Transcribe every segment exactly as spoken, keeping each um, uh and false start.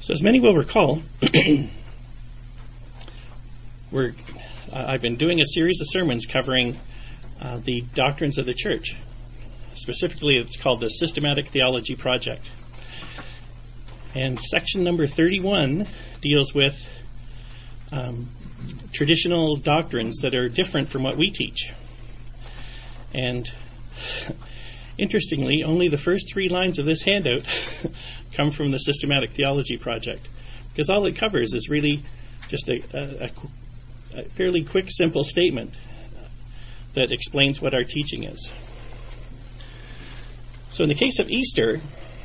So as many will recall, we're, uh, I've been doing a series of sermons covering uh, the doctrines of the church. Specifically, it's called the Systematic Theology Project. And section number thirty-one deals with um, traditional doctrines that are different from what we teach. And interestingly, only the first three lines of this handout come from the Systematic Theology Project, because all it covers is really just a, a, a fairly quick, simple statement that explains what our teaching is. So in the case of Easter,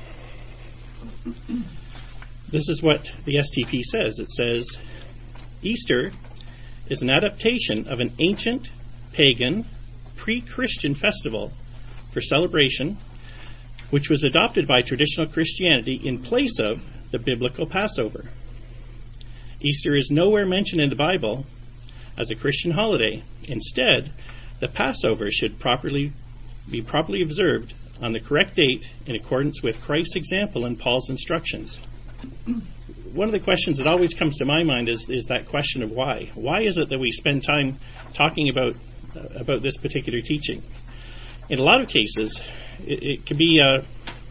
this is what the S T P says. It says, Easter is an adaptation of an ancient, pagan, pre-Christian festival for celebration, which was adopted by traditional Christianity in place of the biblical Passover. Easter is nowhere mentioned in the Bible as a Christian holiday. Instead, the Passover should properly be properly observed on the correct date in accordance with Christ's example and Paul's instructions. One of the questions that always comes to my mind is, is that question of why. Why is it that we spend time talking about uh, about this particular teaching? In a lot of cases, it, it can be a,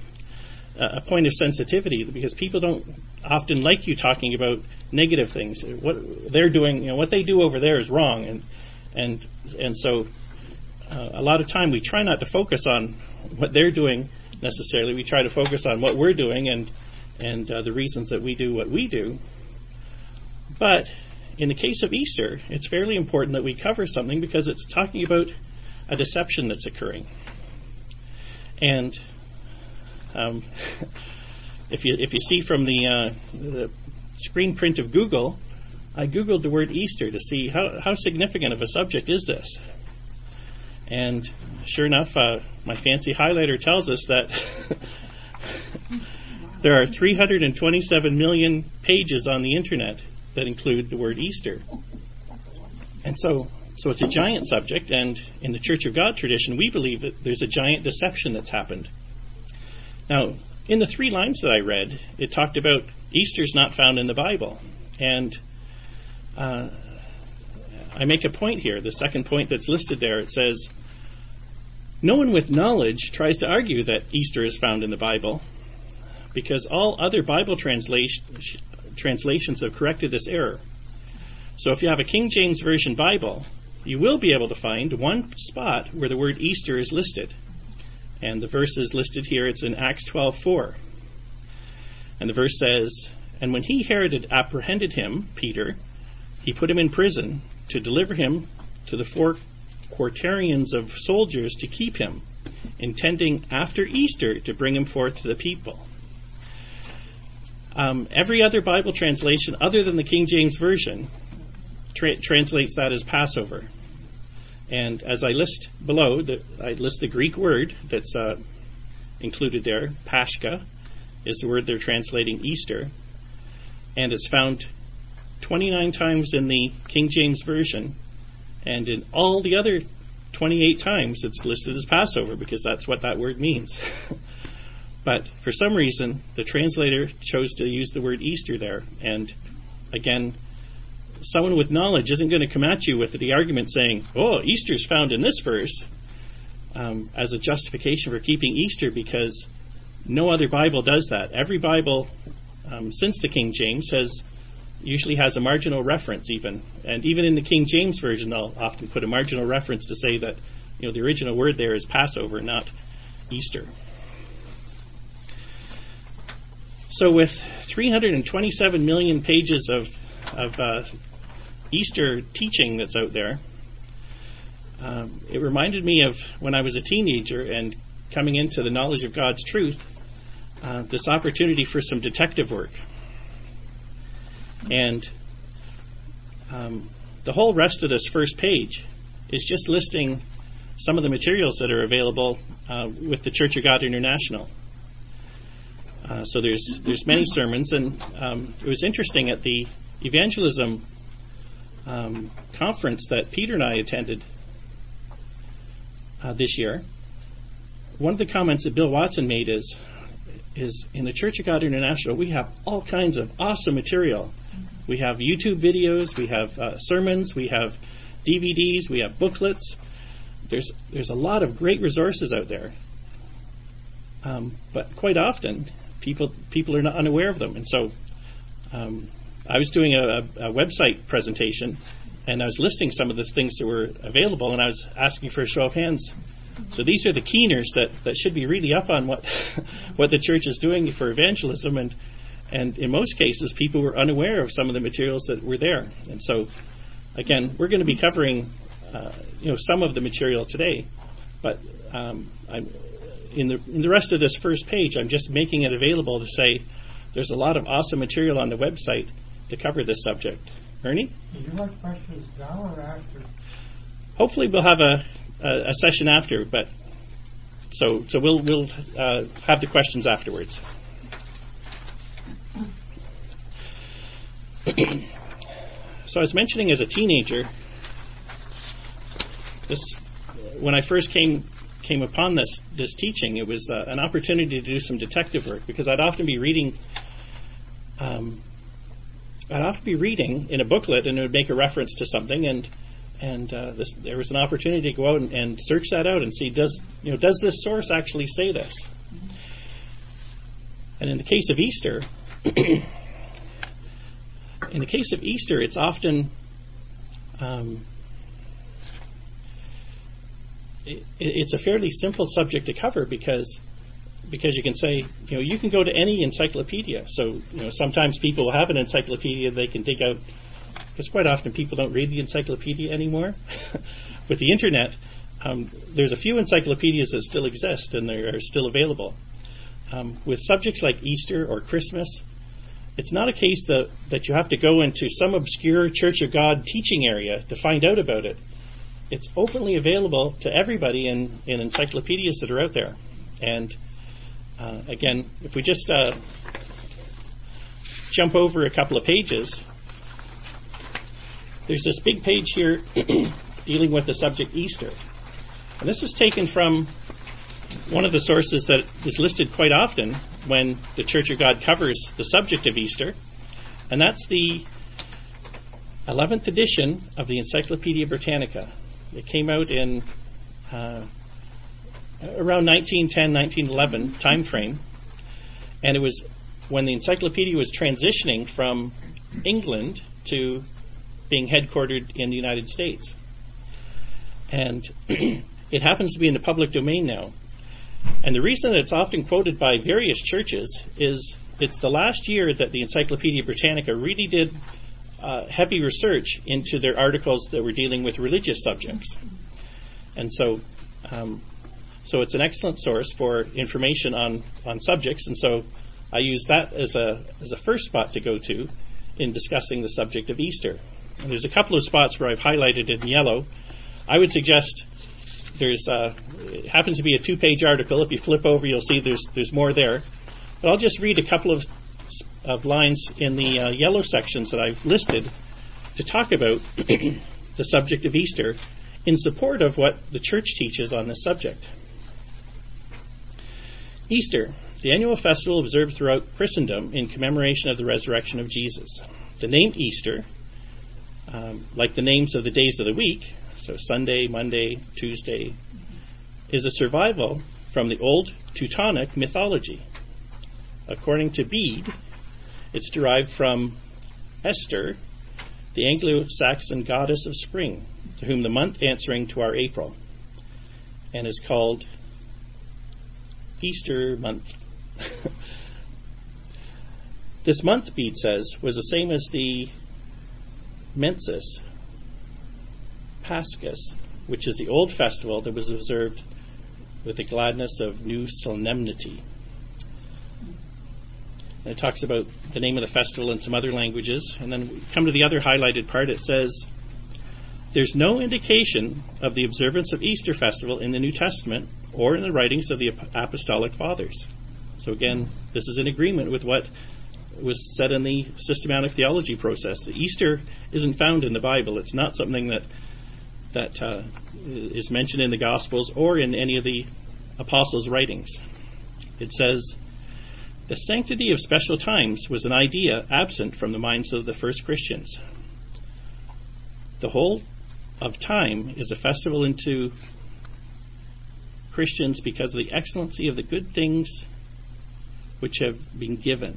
a point of sensitivity because people don't often like you talking about negative things. What they're doing, you know, what they do over there is wrong, and and and so uh, a lot of time we try not to focus on what they're doing necessarily. We try to focus on what we're doing and and uh, the reasons that we do what we do. But in the case of Easter, it's fairly important that we cover something because it's talking about a deception that's occurring. And um, if you if you see from the, uh, the screen print of Google, I Googled the word Easter to see how, how significant of a subject is this. And sure enough, uh, my fancy highlighter tells us that there are three hundred twenty-seven million pages on the internet that include the word Easter. And so So it's a giant subject, and in the Church of God tradition, we believe that there's a giant deception that's happened. Now, in the three lines that I read, it talked about Easter's not found in the Bible. And uh, I make a point here, the second point that's listed there. It says, no one with knowledge tries to argue that Easter is found in the Bible, because all other Bible translation, translations have corrected this error. So if you have a King James Version Bible, you will be able to find one spot where the word Easter is listed. And the verse is listed here. It's in Acts twelve four. And the verse says, and when he Herod had apprehended him, Peter, he put him in prison to deliver him to the four quaternions of soldiers to keep him, intending after Easter to bring him forth to the people. Um, every other Bible translation other than the King James Version Tra- translates that as Passover. And as I list below, the, I list the Greek word that's uh, included there. Paschal is the word they're translating Easter. And it's found twenty-nine times in the King James Version. And in all the other twenty-eight times, it's listed as Passover because that's what that word means. But for some reason, the translator chose to use the word Easter there. And again, someone with knowledge isn't going to come at you with the argument saying, oh, Easter's found in this verse um, as a justification for keeping Easter, because no other Bible does that. Every Bible um, since the King James has usually has a marginal reference even. And even in the King James Version, they'll often put a marginal reference to say that, you know, the original word there is Passover, not Easter. So with three hundred twenty-seven million pages of, of uh, Easter teaching that's out there, um, it reminded me of when I was a teenager and coming into the knowledge of God's truth, uh, this opportunity for some detective work. And um, the whole rest of this first page is just listing some of the materials that are available uh, with the Church of God International. Uh, so there's there's many sermons, and um, it was interesting at the evangelism um, conference that Peter and I attended uh, this year. One of the comments that Bill Watson made is, is in the Church of God International, we have all kinds of awesome material. We have YouTube videos, we have uh, sermons, we have D V Ds, we have booklets. There's there's a lot of great resources out there. Um, but quite often, people people are not unaware of them. And so um, I was doing a, a website presentation, and I was listing some of the things that were available, and I was asking for a show of hands. So these are the keeners that, that should be really up on what what the church is doing for evangelism, and and in most cases, people were unaware of some of the materials that were there. And so, again, we're going to be covering uh, you know some of the material today, but um, I'm, in the in the rest of this first page, I'm just making it available to say there's a lot of awesome material on the website to cover this subject. Ernie? Do you want questions now or after? Hopefully, we'll have a a, a session after, but so so we'll we'll uh, have the questions afterwards. So I was mentioning as a teenager, this when I first came came upon this this teaching, it was uh, an opportunity to do some detective work, because I'd often be reading. Um, I'd often be reading in a booklet, and it would make a reference to something, and and uh, this, there was an opportunity to go out and, and search that out and see does you know does this source actually say this? And in the case of Easter, in the case of Easter, it's often um, it, it's a fairly simple subject to cover, because. Because you can say, you know, you can go to any encyclopedia. So, you know, sometimes people will have an encyclopedia they can dig out, because quite often people don't read the encyclopedia anymore. With the internet, um, there's a few encyclopedias that still exist and they are still available. Um, with subjects like Easter or Christmas, it's not a case that, that you have to go into some obscure Church of God teaching area to find out about it. It's openly available to everybody in, in encyclopedias that are out there. And Uh, again, if we just uh, jump over a couple of pages, there's this big page here dealing with the subject Easter. And this was taken from one of the sources that is listed quite often when the Church of God covers the subject of Easter, and that's the eleventh edition of the Encyclopedia Britannica. It came out in Uh, around nineteen ten, nineteen eleven time frame, and it was when the encyclopedia was transitioning from England to being headquartered in the United States. And it happens to be in the public domain now. And the reason that it's often quoted by various churches is it's the last year that the Encyclopedia Britannica really did uh, heavy research into their articles that were dealing with religious subjects. And so um, So it's an excellent source for information on, on subjects, and so I use that as a as a first spot to go to in discussing the subject of Easter. And there's a couple of spots where I've highlighted in yellow. I would suggest there's uh, it happens to be a two-page article. If you flip over, you'll see there's there's more there. But I'll just read a couple of of lines in the uh, yellow sections that I've listed to talk about the subject of Easter in support of what the church teaches on this subject. Easter, the annual festival observed throughout Christendom in commemoration of the resurrection of Jesus. The name Easter, um, like the names of the days of the week, so Sunday, Monday, Tuesday, is a survival from the old Teutonic mythology. According to Bede, it's derived from Esther, the Anglo-Saxon goddess of spring, to whom the month answering to our April, and is called Easter month. This month, Bede says, was the same as the Mensis Pascus, which is the old festival that was observed with the gladness of new solemnity. And it talks about the name of the festival in some other languages. And then we come to the other highlighted part. It says, there's no indication of the observance of Easter festival in the New Testament or in the writings of the Apostolic Fathers. So again, this is in agreement with what was said in the systematic theology process. Easter isn't found in the Bible. It's not something that that uh, is mentioned in the Gospels or in any of the apostles' writings. It says, The sanctity of special times was an idea absent from the minds of the first Christians. The whole of time is a festival unto Christians because of the excellency of the good things which have been given.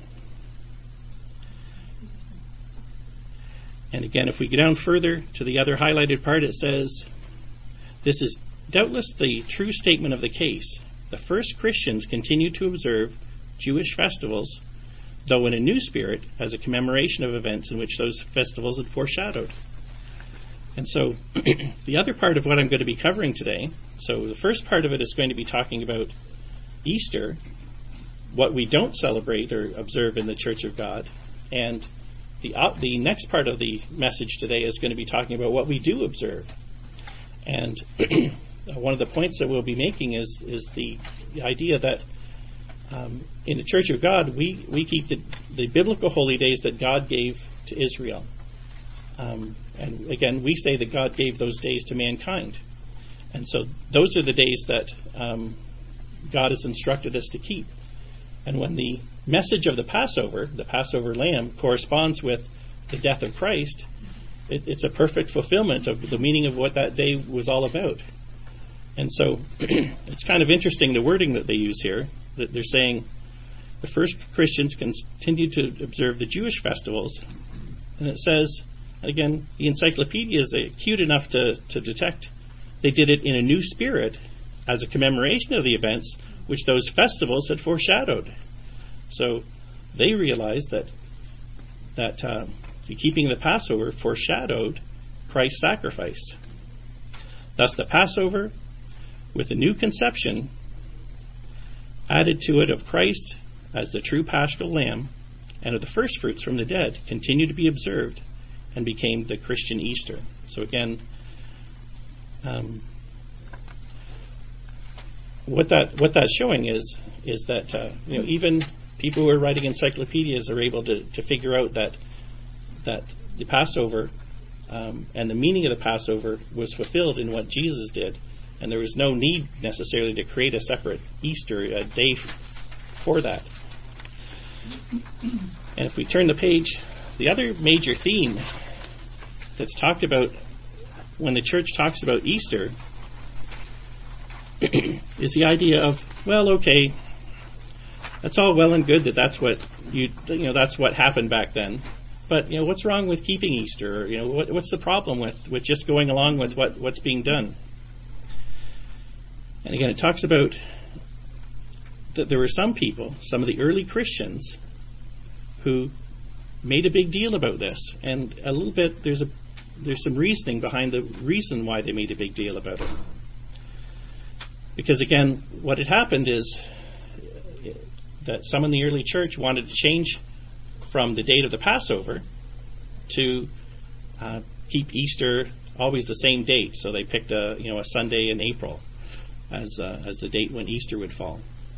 And again, if we go down further to the other highlighted part, it says, this is doubtless the true statement of the case. The first Christians continued to observe Jewish festivals, though in a new spirit, as a commemoration of events in which those festivals had foreshadowed. And so the other part of what I'm going to be covering today, so the first part of it is going to be talking about Easter, what we don't celebrate or observe in the Church of God, and the uh, the next part of the message today is going to be talking about what we do observe. And one of the points that we'll be making is is the, the idea that um, in the Church of God, we, we keep the, the biblical holy days that God gave to Israel. Um, and again, we say that God gave those days to mankind. And so those are the days that um, God has instructed us to keep. And when the message of the Passover, the Passover lamb, corresponds with the death of Christ, it, it's a perfect fulfillment of the meaning of what that day was all about. And so it's kind of interesting, the wording that they use here, that they're saying the first Christians continued to observe the Jewish festivals. And it says, again, the encyclopedia is acute enough to, to detect they did it in a new spirit as a commemoration of the events which those festivals had foreshadowed. So they realized that that uh, the keeping of the Passover foreshadowed Christ's sacrifice. Thus the Passover, with a new conception added to it of Christ as the true paschal lamb and of the first fruits from the dead, continued to be observed and became the Christian Easter. So again, um, what that what that's showing is is that uh, you know, even people who are writing encyclopedias are able to, to figure out that that the Passover um, and the meaning of the Passover was fulfilled in what Jesus did, and there was no need necessarily to create a separate Easter a day for that. And if we turn the page, the other major theme that's talked about when the church talks about Easter is the idea of, well, okay, that's all well and good that that's what you you know that's what happened back then, but you know what's wrong with keeping Easter? Or, you know what, what's the problem with, with just going along with what, what's being done? And again, it talks about that there were some people, some of the early Christians, who made a big deal about this, and a little bit there's a there's some reasoning behind the reason why they made a big deal about it. Because again, what had happened is that some in the early church wanted to change from the date of the Passover to uh, keep Easter always the same date. So they picked a you know a Sunday in April as uh, as the date when Easter would fall.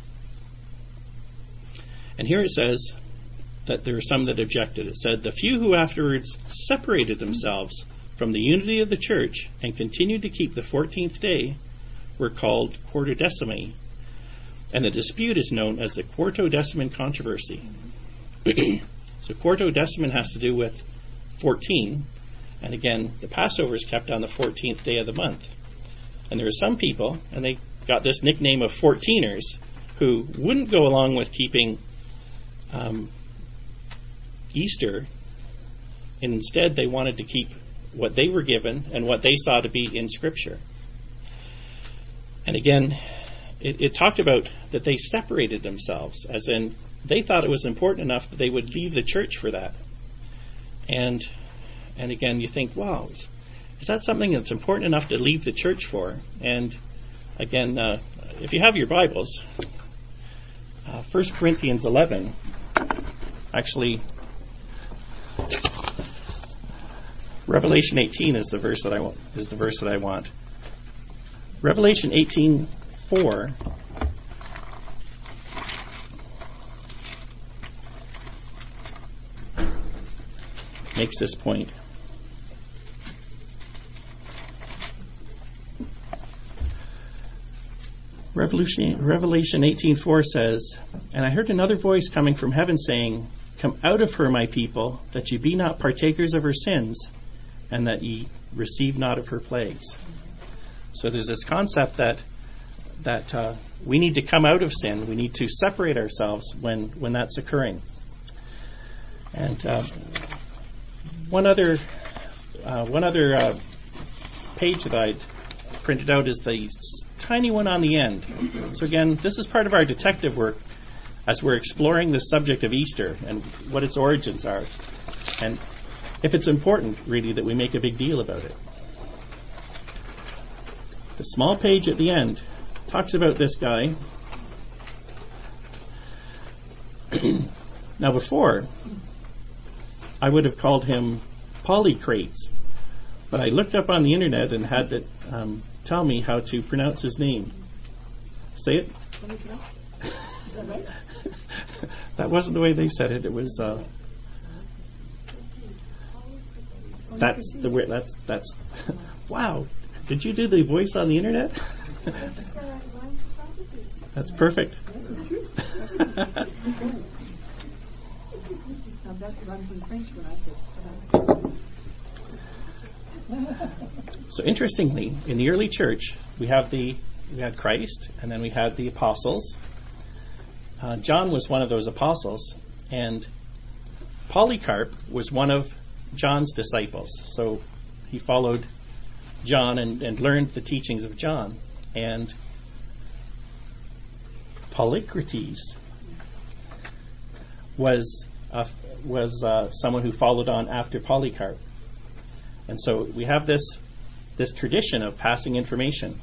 And here it says that there were some that objected. It said, the few who afterwards separated themselves from the unity of the church and continued to keep the fourteenth day were called Quartodecimi, and the dispute is known as the Quartodeciman controversy. So Quartodeciman has to do with fourteen, and again, the Passover is kept on the fourteenth day of the month. And there are some people, and they got this nickname of fourteeners, who wouldn't go along with keeping um, Easter, and instead they wanted to keep what they were given and what they saw to be in Scripture. And again, it, it talked about that they separated themselves, as in they thought it was important enough that they would leave the church for that. And and again, you think, wow, is that something that's important enough to leave the church for? And again, uh, if you have your Bibles, uh, First Corinthians eleven, actually, Revelation eighteen is the verse that I want. Is the verse that I want. Revelation eighteen four makes this point. Revolution, Revelation eighteen four says, "And I heard another voice coming from heaven saying, 'Come out of her, my people, that ye be not partakers of her sins, and that ye receive not of her plagues.'" So there's this concept that that uh, we need to come out of sin. We need to separate ourselves when, when that's occurring. And uh, one other uh, one other uh, page that I'd printed out is the tiny one on the end. So again, this is part of our detective work as we're exploring the subject of Easter and what its origins are. And if it's important, really, that we make a big deal about it. The small page at the end talks about this guy. Now before, I would have called him Polycrates, but I looked up on the internet and had it um, tell me how to pronounce his name. Say it. Is that right? That wasn't the way they said it. It was. Uh, that's the way. That's that's. Wow! Did you do the voice on the internet? That's perfect. So interestingly, in the early church, we have the we had Christ, and then we had the apostles. Uh, John was one of those apostles, and Polycarp was one of John's disciples. So he followed John and, and learned the teachings of John. And Polycrates was uh, was uh, someone who followed on after Polycarp. And so we have this this tradition of passing information.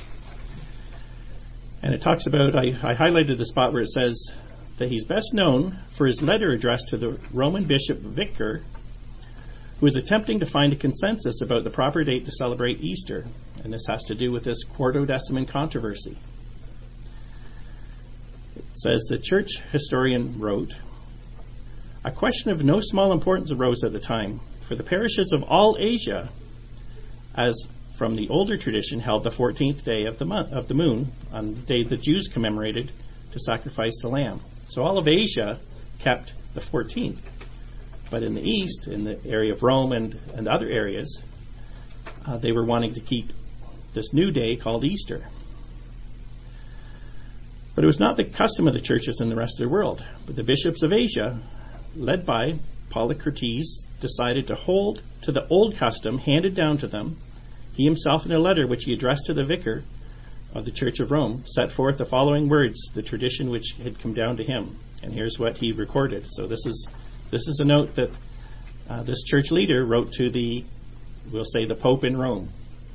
And it talks about, I, I highlighted the spot where it says that he's best known for his letter addressed to the Roman Bishop Vicar, who is attempting to find a consensus about the proper date to celebrate Easter. And this has to do with this Quartodeciman controversy. It says the church historian wrote, "A question of no small importance arose at the time, for the parishes of all Asia, as from the older tradition, held the fourteenth day of the month of the moon on the day the Jews commemorated to sacrifice the lamb." So all of Asia kept the fourteenth. But in the east, in the area of Rome and, and other areas, uh, they were wanting to keep this new day called Easter. But it was not the custom of the churches in the rest of the world. But the bishops of Asia, led by Polycrates, decided to hold to the old custom handed down to them. He himself, in a letter which he addressed to the vicar of the Church of Rome, set forth the following words, the tradition which had come down to him. And here's what he recorded. So this is this is a note that uh, this church leader wrote to the, we'll say, the Pope in Rome.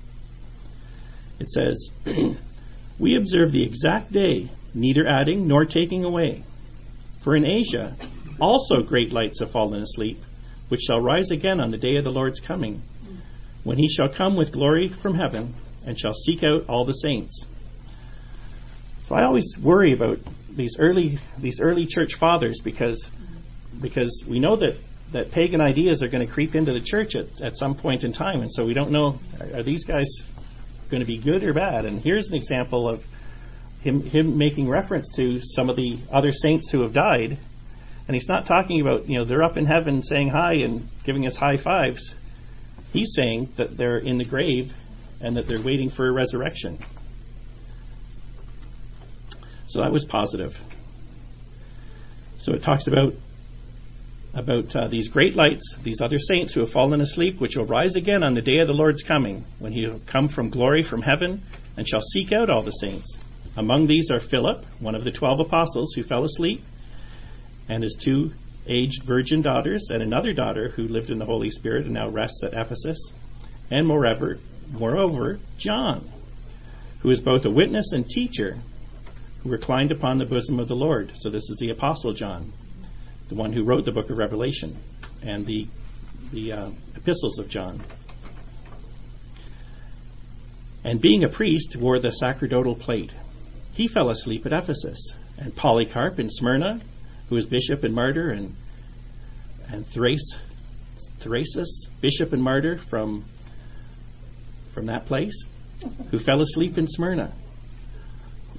It says, "We observe the exact day, neither adding nor taking away. For in Asia also great lights have fallen asleep, which shall rise again on the day of the Lord's coming, when he shall come with glory from heaven, and shall seek out all the saints." So I always worry about these early these early church fathers because because we know that, that pagan ideas are going to creep into the church at, at some point in time, and so we don't know, are, are these guys going to be good or bad? And here's an example of him him making reference to some of the other saints who have died, and he's not talking about, you know, they're up in heaven saying hi and giving us high fives. He's saying that they're in the grave and that they're waiting for a resurrection. So that was positive. So it talks about about uh, these great lights, these other saints who have fallen asleep, which will rise again on the day of the Lord's coming, when he will come from glory from heaven and shall seek out all the saints. Among these are Philip, one of the twelve apostles who fell asleep, and his two aged virgin daughters, and another daughter who lived in the Holy Spirit and now rests at Ephesus, and moreover, moreover, John, who is both a witness and teacher, who reclined upon the bosom of the Lord. So this is the Apostle John, the one who wrote the book of Revelation and the the uh, epistles of John. And being a priest, wore the sacerdotal plate. He fell asleep at Ephesus, and Polycarp in Smyrna, who was bishop and martyr, and and Thrace, Thrasus, bishop and martyr from from that place, who fell asleep in Smyrna.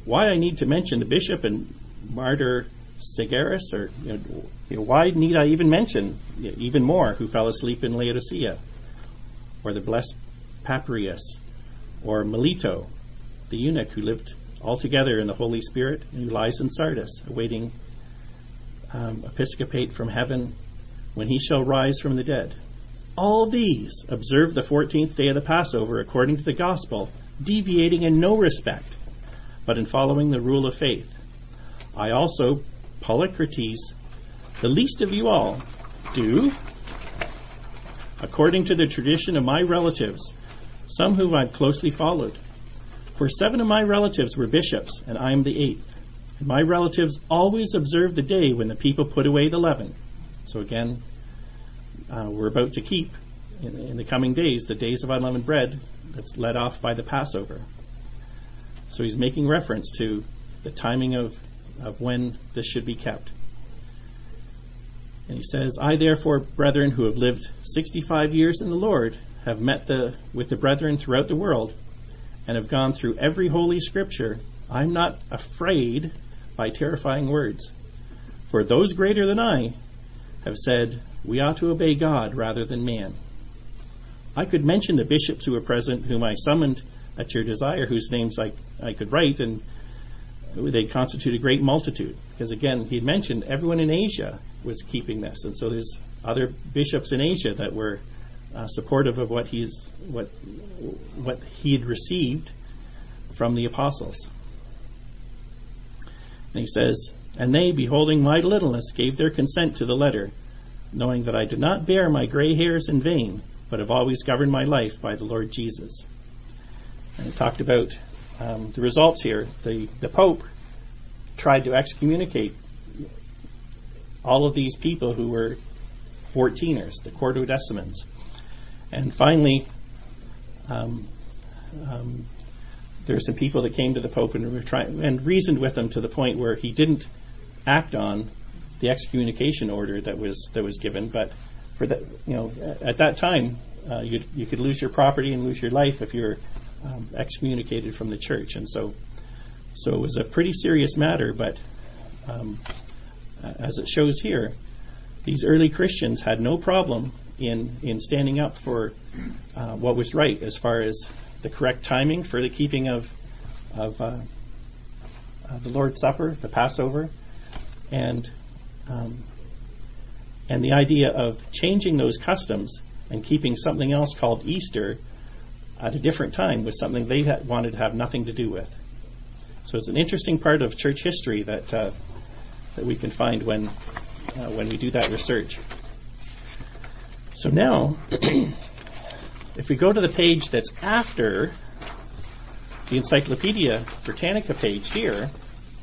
why I need to mention the bishop and martyr Segaris, or you know, you know, why need I even mention you know, even more who fell asleep in Laodicea, or the blessed Papirius, or Melito, the eunuch who lived altogether in the Holy Spirit and who lies in Sardis, awaiting um, episcopate from heaven when he shall rise from the dead. All these observe the fourteenth day of the Passover according to the gospel, deviating in no respect, but in following the rule of faith. I also, Polycrates, the least of you all, do, according to the tradition of my relatives, some whom I've closely followed. For seven of my relatives were bishops, and I am the eighth. And my relatives always observe the day when the people put away the leaven. So again, uh, we're about to keep, in, in the coming days, the days of unleavened bread that's led off by the Passover. So he's making reference to the timing of, of when this should be kept. And he says, I therefore, brethren, who have lived sixty-five years in the Lord, have met the with the brethren throughout the world, and have gone through every holy scripture. I'm not afraid by terrifying words. For those greater than I have said, we ought to obey God rather than man. I could mention the bishops who were present, whom I summoned at your desire, whose names I, I could write, and they constitute a great multitude. Because again, he had mentioned everyone in Asia was keeping this, and so there's other bishops in Asia that were uh, supportive of what he's what what he had received from the apostles. And he says, and they, beholding my littleness, gave their consent to the letter, knowing that I did not bear my gray hairs in vain, but have always governed my life by the Lord Jesus. And he talked about um, the results here. The, the Pope tried to excommunicate all of these people who were fourteeners, the Quartodecimans. And finally, um, um, there's some people that came to the Pope and were trying and reasoned with him to the point where he didn't act on the excommunication order that was that was given. But for that, you know, at that time, uh, you you could lose your property and lose your life if you're um, excommunicated from the church. And so, so it was a pretty serious matter. But um, as it shows here, these early Christians had no problem in in standing up for uh, what was right as far as the correct timing for the keeping of of uh, uh, the Lord's Supper, the Passover, and um, and the idea of changing those customs and keeping something else called Easter at a different time was something they had wanted to have nothing to do with. So it's an interesting part of church history that uh, that we can find when uh, when we do that research. So now, if we go to the page that's after the Encyclopedia Britannica page here,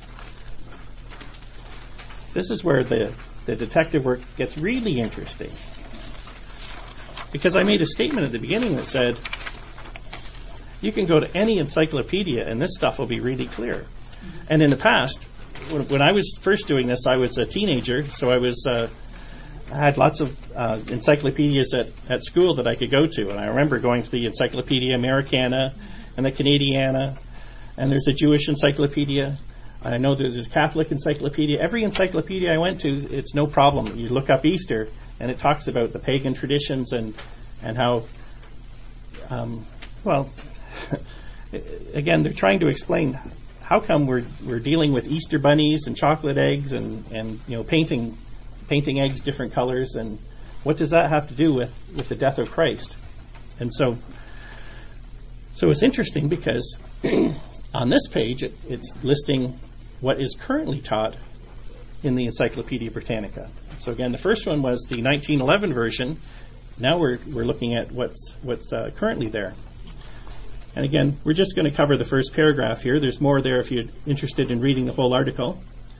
this is where the, the detective work gets really interesting. Because I made a statement at the beginning that said, you can go to any encyclopedia and this stuff will be really clear. And in the past, when, when I was first doing this, I was a teenager, so I was... Uh, I had lots of uh, encyclopedias at, at school that I could go to, and I remember going to the Encyclopedia Americana and the Canadiana, and there's a Jewish encyclopedia. I know there's a Catholic encyclopedia. Every encyclopedia I went to, it's no problem. You look up Easter, and it talks about the pagan traditions and and how, um, well, again, they're trying to explain how come we're we're dealing with Easter bunnies and chocolate eggs and, and you know painting. painting eggs different colors, and what does that have to do with, with the death of Christ? And so so it's interesting because on this page it, it's listing what is currently taught in the Encyclopedia Britannica. So again, the first one was the nineteen eleven version. Now we're we're looking at what's what's uh, currently there. And again, we're just going to cover the first paragraph here. There's more there if you're interested in reading the whole article.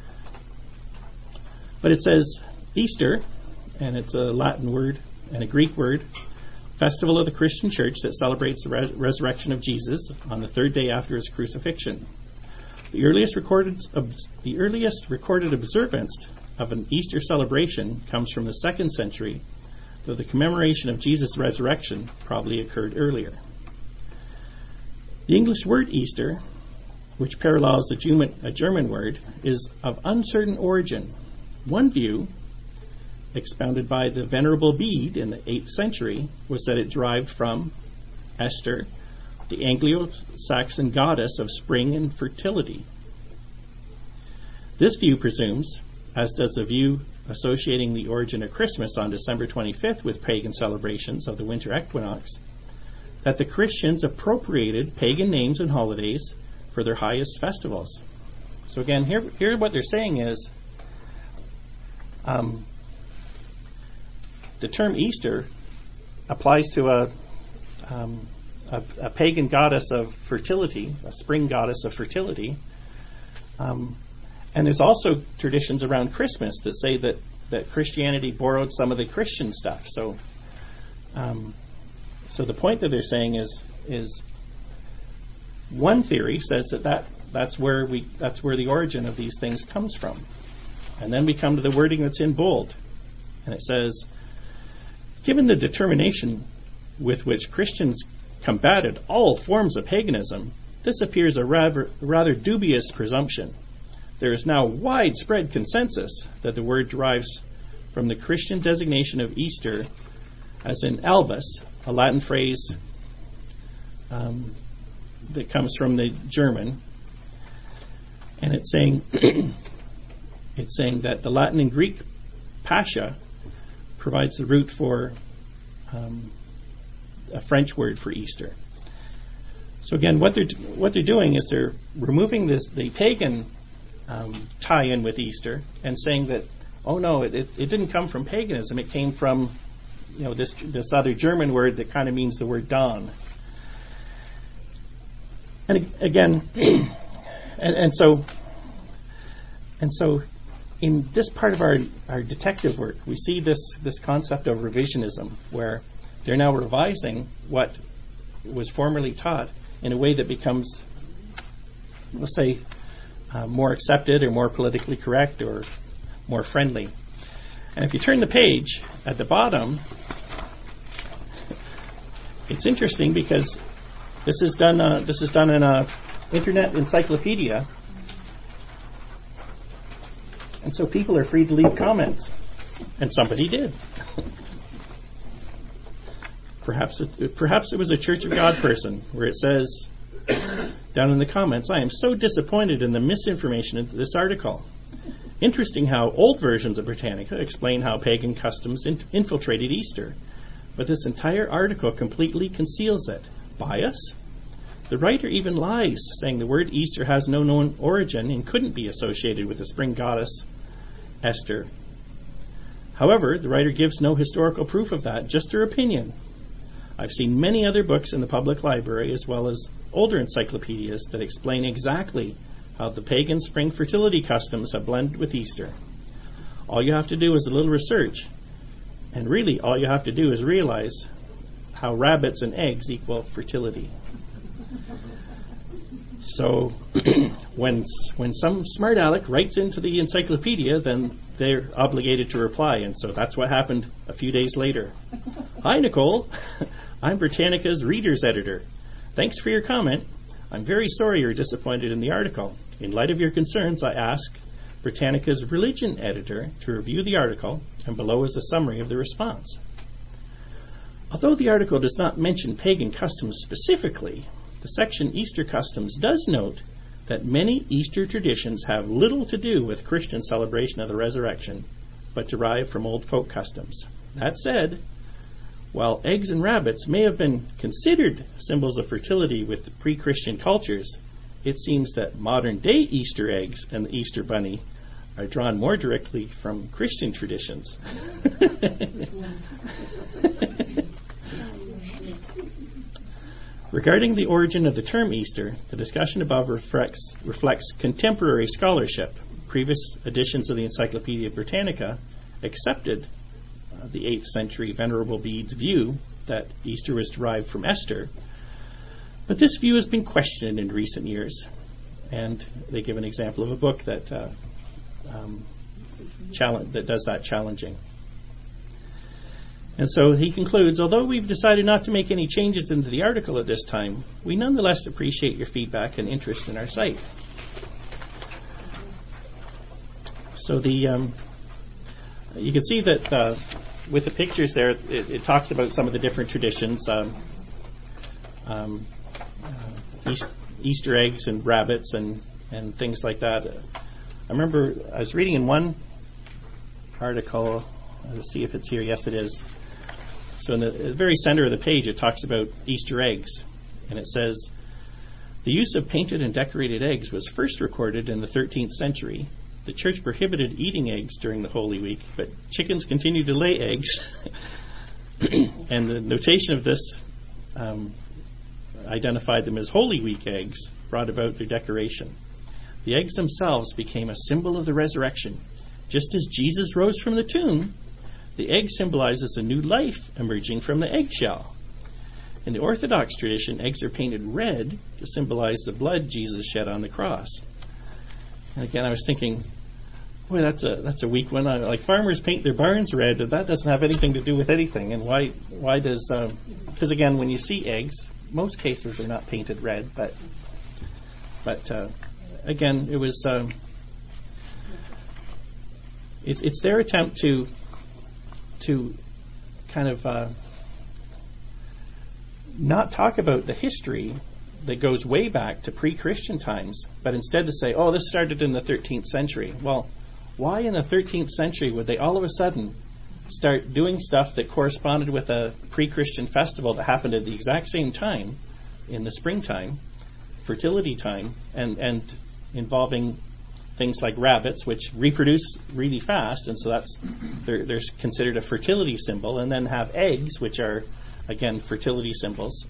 But it says, Easter, and it's a Latin word and a Greek word, festival of the Christian church that celebrates the res- resurrection of Jesus on the third day after his crucifixion. The earliest recorded ob- the earliest recorded observance of an Easter celebration comes from the second century, though the commemoration of Jesus' resurrection probably occurred earlier. The English word Easter which parallels the German, a German word, is of uncertain origin. One view, expounded by the Venerable Bede in the eighth century, was that it derived from Esther, the Anglo-Saxon goddess of spring and fertility. This view presumes, as does the view associating the origin of Christmas on December twenty-fifth with pagan celebrations of the winter equinox, that the Christians appropriated pagan names and holidays for their highest festivals. So again, here, here what they're saying is um, the term Easter applies to a, um, a, a pagan goddess of fertility, a spring goddess of fertility. Um, and there's also traditions around Christmas that say that, that Christianity borrowed some of the Christian stuff. So, um, so the point that they're saying is is one theory says that, that that's where we that's where the origin of these things comes from. And then we come to the wording that's in bold. And it says, given the determination with which Christians combated all forms of paganism, this appears a rather, rather dubious presumption. There is now widespread consensus that the word derives from the Christian designation of Easter, as in albus, a Latin phrase um, that comes from the German, and it's saying it's saying that the Latin and Greek pascha provides the root for um, a French word for Easter. So again, what they're what they're doing is they're removing this the pagan um, tie-in with Easter and saying that, oh no, it, it, it didn't come from paganism. It came from, you know, this this other German word that kind of means the word dawn. And again, and, and so and so in this part of our, our detective work, we see this this concept of revisionism, where they're now revising what was formerly taught in a way that becomes, let's say, uh, more accepted or more politically correct or more friendly. And if you turn the page at the bottom, it's interesting because this is done. Uh, this is done in a internet encyclopedia, and so people are free to leave comments, and somebody did. Perhaps it, perhaps it was a Church of God person, where it says down in the comments, "I am so disappointed in the misinformation in this article. Interesting how old versions of Britannica explain how pagan customs in- infiltrated Easter, but this entire article completely conceals it. Bias? The writer even lies, saying the word Easter has no known origin and couldn't be associated with the spring goddess Esther. However, the writer gives no historical proof of that, just her opinion. I've seen many other books in the public library, as well as older encyclopedias, that explain exactly how the pagan spring fertility customs have blended with Easter. All you have to do is a little research, and really all you have to do is realize how rabbits and eggs equal fertility." So when when some smart aleck writes into the encyclopedia, then they're obligated to reply, and so that's what happened a few days later. "Hi, Nicole. I'm Britannica's reader's editor. Thanks for your comment. I'm very sorry you're disappointed in the article. In light of your concerns, I ask Britannica's religion editor to review the article, and below is a summary of the response. Although the article does not mention pagan customs specifically, the section Easter Customs does note that many Easter traditions have little to do with Christian celebration of the resurrection, but derive from old folk customs. That said, while eggs and rabbits may have been considered symbols of fertility with pre-Christian cultures, it seems that modern-day Easter eggs and the Easter bunny are drawn more directly from Christian traditions." Regarding the origin of the term Easter, the discussion above reflects, reflects contemporary scholarship. Previous editions of the Encyclopedia Britannica accepted uh, the eighth century Venerable Bede's view that Easter was derived from Esther, but this view has been questioned in recent years, and they give an example of a book that uh, um, challenge, that does that challenging. And so he concludes, although we've decided not to make any changes into the article at this time, we nonetheless appreciate your feedback and interest in our site. So the um, you can see that uh, with the pictures there, it, it talks about some of the different traditions, um, um, uh, East, Easter eggs and rabbits and, and things like that. I remember I was reading in one article, let's see if it's here, yes it is. So in the, the very center of the page it talks about Easter eggs, and it says, the use of painted and decorated eggs was first recorded in the thirteenth century. The church prohibited eating eggs during the Holy Week, but chickens continued to lay eggs. And the notation of this um, identified them as Holy Week eggs, brought about their decoration. The eggs themselves became a symbol of the resurrection. Just as Jesus rose from the tomb, the egg symbolizes a new life emerging from the eggshell. In the Orthodox tradition, eggs are painted red to symbolize the blood Jesus shed on the cross. And again, I was thinking, boy, that's a that's a weak one. I, like farmers paint their barns red, that doesn't have anything to do with anything. And why why does? Because um, again, when you see eggs, most cases they're not painted red, but but uh, again, it was um, it's it's their attempt to to kind of uh, not talk about the history that goes way back to pre-Christian times, but instead to say, oh, this started in the thirteenth century. Well, why in the thirteenth century would they all of a sudden start doing stuff that corresponded with a pre-Christian festival that happened at the exact same time in the springtime, fertility time, and, and involving things like rabbits, which reproduce really fast, and so that's they're, they're considered a fertility symbol, and then have eggs, which are, again, fertility symbols.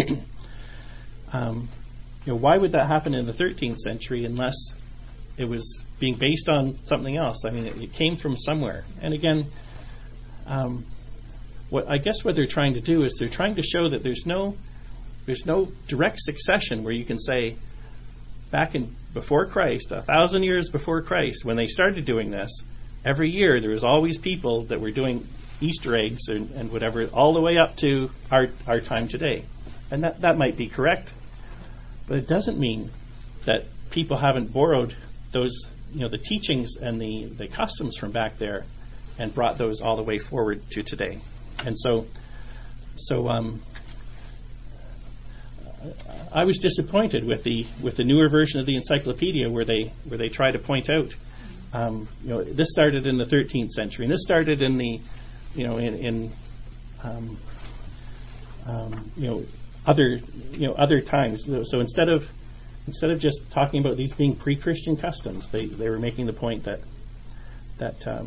Um, you know, why would that happen in the thirteenth century unless it was being based on something else? I mean, it, it came from somewhere. And again, um, what I guess what they're trying to do is they're trying to show that there's no there's no direct succession where you can say back in before Christ, a thousand years before Christ, when they started doing this, every year there was always people that were doing Easter eggs and, and whatever, all the way up to our our time today. And that, that might be correct. But it doesn't mean that people haven't borrowed those, you know, the teachings and the, the customs from back there and brought those all the way forward to today. And so, so um, I was disappointed with the with the newer version of the encyclopedia where they where they try to point out, um, you know, this started in the thirteenth century and this started in the, you know, in, in um, um, you know. Other, you know, other times. So instead of instead of just talking about these being pre-Christian customs, they, they were making the point that that um,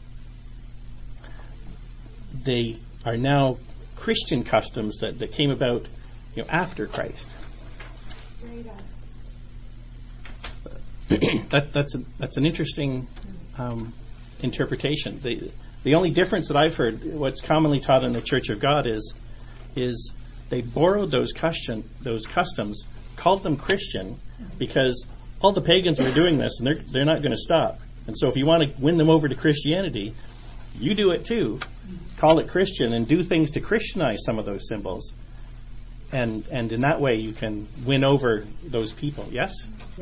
they are now Christian customs that, that came about, you know, after Christ. that that's a, that's an interesting um, interpretation. The the only difference that I've heard, what's commonly taught in the Church of God is is they borrowed those custom, those customs, called them Christian, because all the pagans were doing this, and they're they're not going to stop. And so, if you want to win them over to Christianity, you do it too. Call it Christian and do things to Christianize some of those symbols, and and in that way you can win over those people. Yes.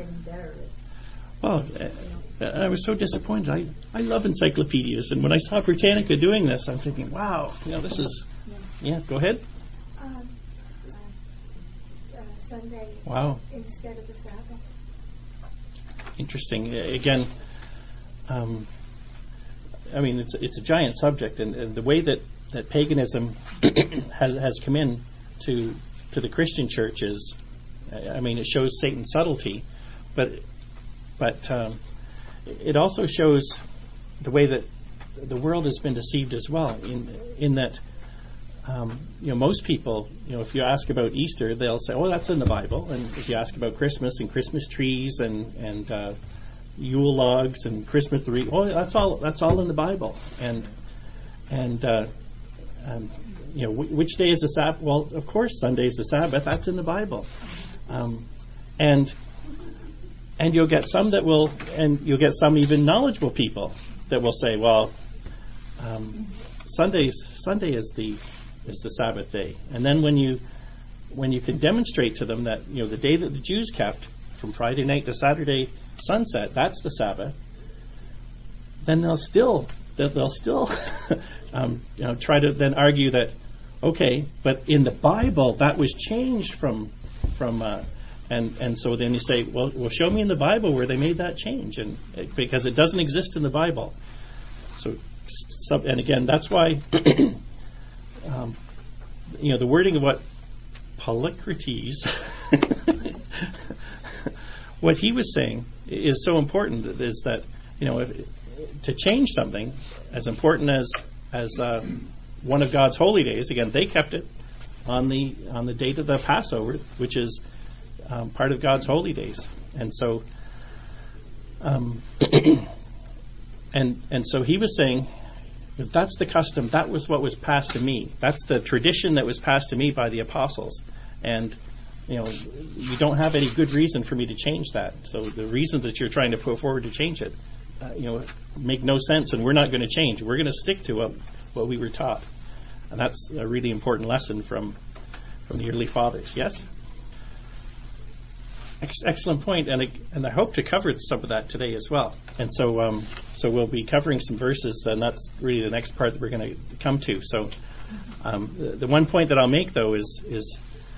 Well, uh, I was so disappointed. I I love encyclopedias, and when I saw Britannica doing this, I'm thinking, wow, you know, this is yeah. Go ahead. Um, uh, Sunday. Wow. Instead of the Sabbath. Interesting. Again, um, I mean, it's it's a giant subject, and, and the way that, that paganism has has come in to to the Christian church is, I mean, it shows Satan's subtlety, but but um, it also shows the way that the world has been deceived as well. In in that. Um, you know, most people, you know, if you ask about Easter, they'll say, "Oh, that's in the Bible." And if you ask about Christmas and Christmas trees and and uh, Yule logs and Christmas tree, oh, that's all that's all in the Bible. And and uh, um, you know, w- which day is the Sabbath? Well, of course, Sunday is the Sabbath. That's in the Bible. Um, and and you'll get some that will, and you'll get some even knowledgeable people that will say, "Well, um, Sunday's Sunday is the is the Sabbath day. And then when you when you can demonstrate to them that, you know, the day that the Jews kept from Friday night to Saturday sunset, that's the Sabbath, then they'll still they'll, they'll still um, you know, try to then argue that, okay, but in the Bible that was changed from from uh, and and so then you say, well, well, show me in the Bible where they made that change, and because it doesn't exist in the Bible. So, so and again, that's why um, you know, the wording of what Polycrates what he was saying is so important. Is that, you know, if, to change something as important as as uh, one of God's holy days. Again, they kept it on the on the date of the Passover, which is um, part of God's holy days, and so um, and and so he was saying, that's the custom. That was what was passed to me. That's the tradition that was passed to me by the apostles, and you know, you don't have any good reason for me to change that. So the reason that you're trying to put forward to change it, uh, you know, make no sense, and we're not going to change. We're going to stick to what what we were taught. And that's a really important lesson from from the early fathers. Yes? Ex- excellent point, and I, and I hope to cover some of that today as well. And so um, so we'll be covering some verses, and that's really the next part that we're going to come to. So um, the, the one point that I'll make, though, is is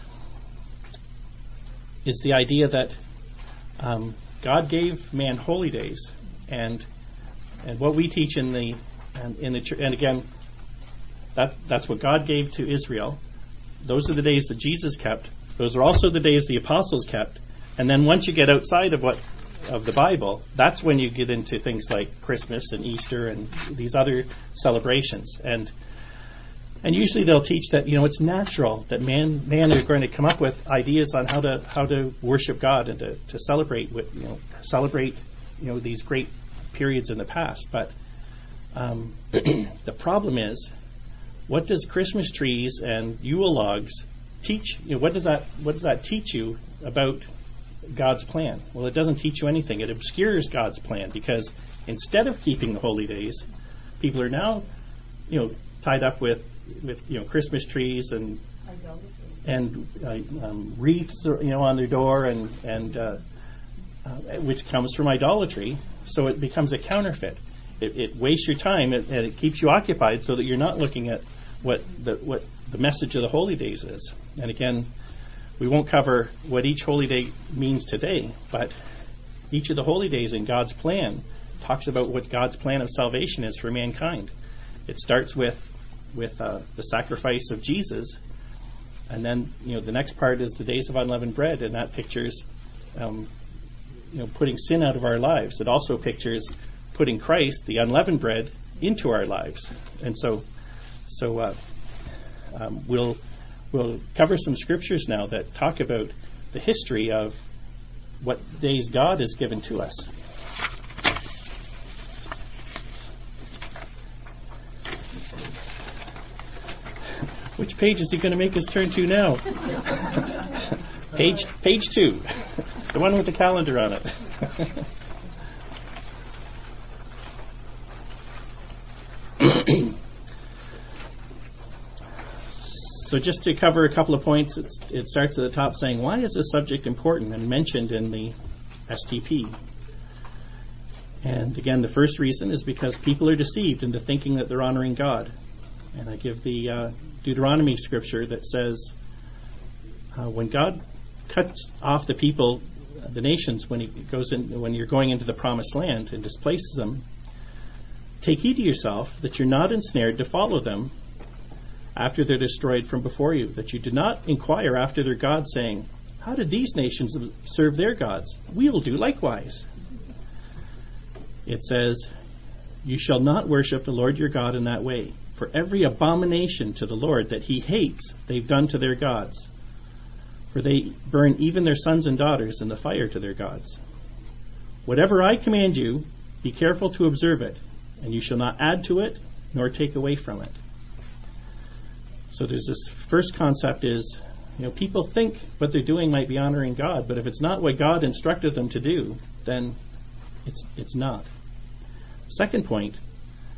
is the idea that um, God gave man holy days, and and what we teach in the and in the ch- and again. That, that's what God gave to Israel. Those are the days that Jesus kept. Those are also the days the apostles kept. And then once you get outside of what of the Bible, that's when you get into things like Christmas and Easter and these other celebrations. And and usually they'll teach that, you know, it's natural that man man are going to come up with ideas on how to how to worship God and to, to celebrate with you know celebrate you know these great periods in the past. But um, the problem is, what does Christmas trees and Yule logs teach? You know, what does that what does that teach you about God's plan? Well, it doesn't teach you anything. It obscures God's plan, because instead of keeping the holy days, people are now, you know, tied up with, with you know Christmas trees and and uh, um, wreaths, you know, on their door, and and uh, uh, which comes from idolatry. So it becomes a counterfeit. It, it wastes your time, and it, it keeps you occupied, so that you're not looking at what the what the message of the holy days is. And again, we won't cover what each holy day means today, but each of the holy days in God's plan talks about what God's plan of salvation is for mankind. It starts with with uh, the sacrifice of Jesus, and then you know the next part is the days of unleavened bread, and that pictures um, you know putting sin out of our lives. It also pictures putting Christ, the unleavened bread, into our lives. And so so uh, um, we'll we'll cover some scriptures now that talk about the history of what days God has given to us. Which page is he going to make us turn to now? page page two. The one with the calendar on it. So just to cover a couple of points, it's, it starts at the top saying, why is this subject important and mentioned in the S T P? And again, the first reason is because people are deceived into thinking that they're honoring God. And I give the uh, Deuteronomy scripture that says, uh, when God cuts off the people, the nations, when he goes in, when you're going into the promised land and displaces them, take heed to yourself that you're not ensnared to follow them after they're destroyed from before you, that you do not inquire after their gods, saying, how did these nations serve their gods? We will do likewise. It says, you shall not worship the Lord your God in that way, for every abomination to the Lord that he hates they've done to their gods. For they burn even their sons and daughters in the fire to their gods. Whatever I command you, be careful to observe it, and you shall not add to it, nor take away from it. So there's this first concept is, you know, people think what they're doing might be honoring God, but if it's not what God instructed them to do, then it's it's not. Second point,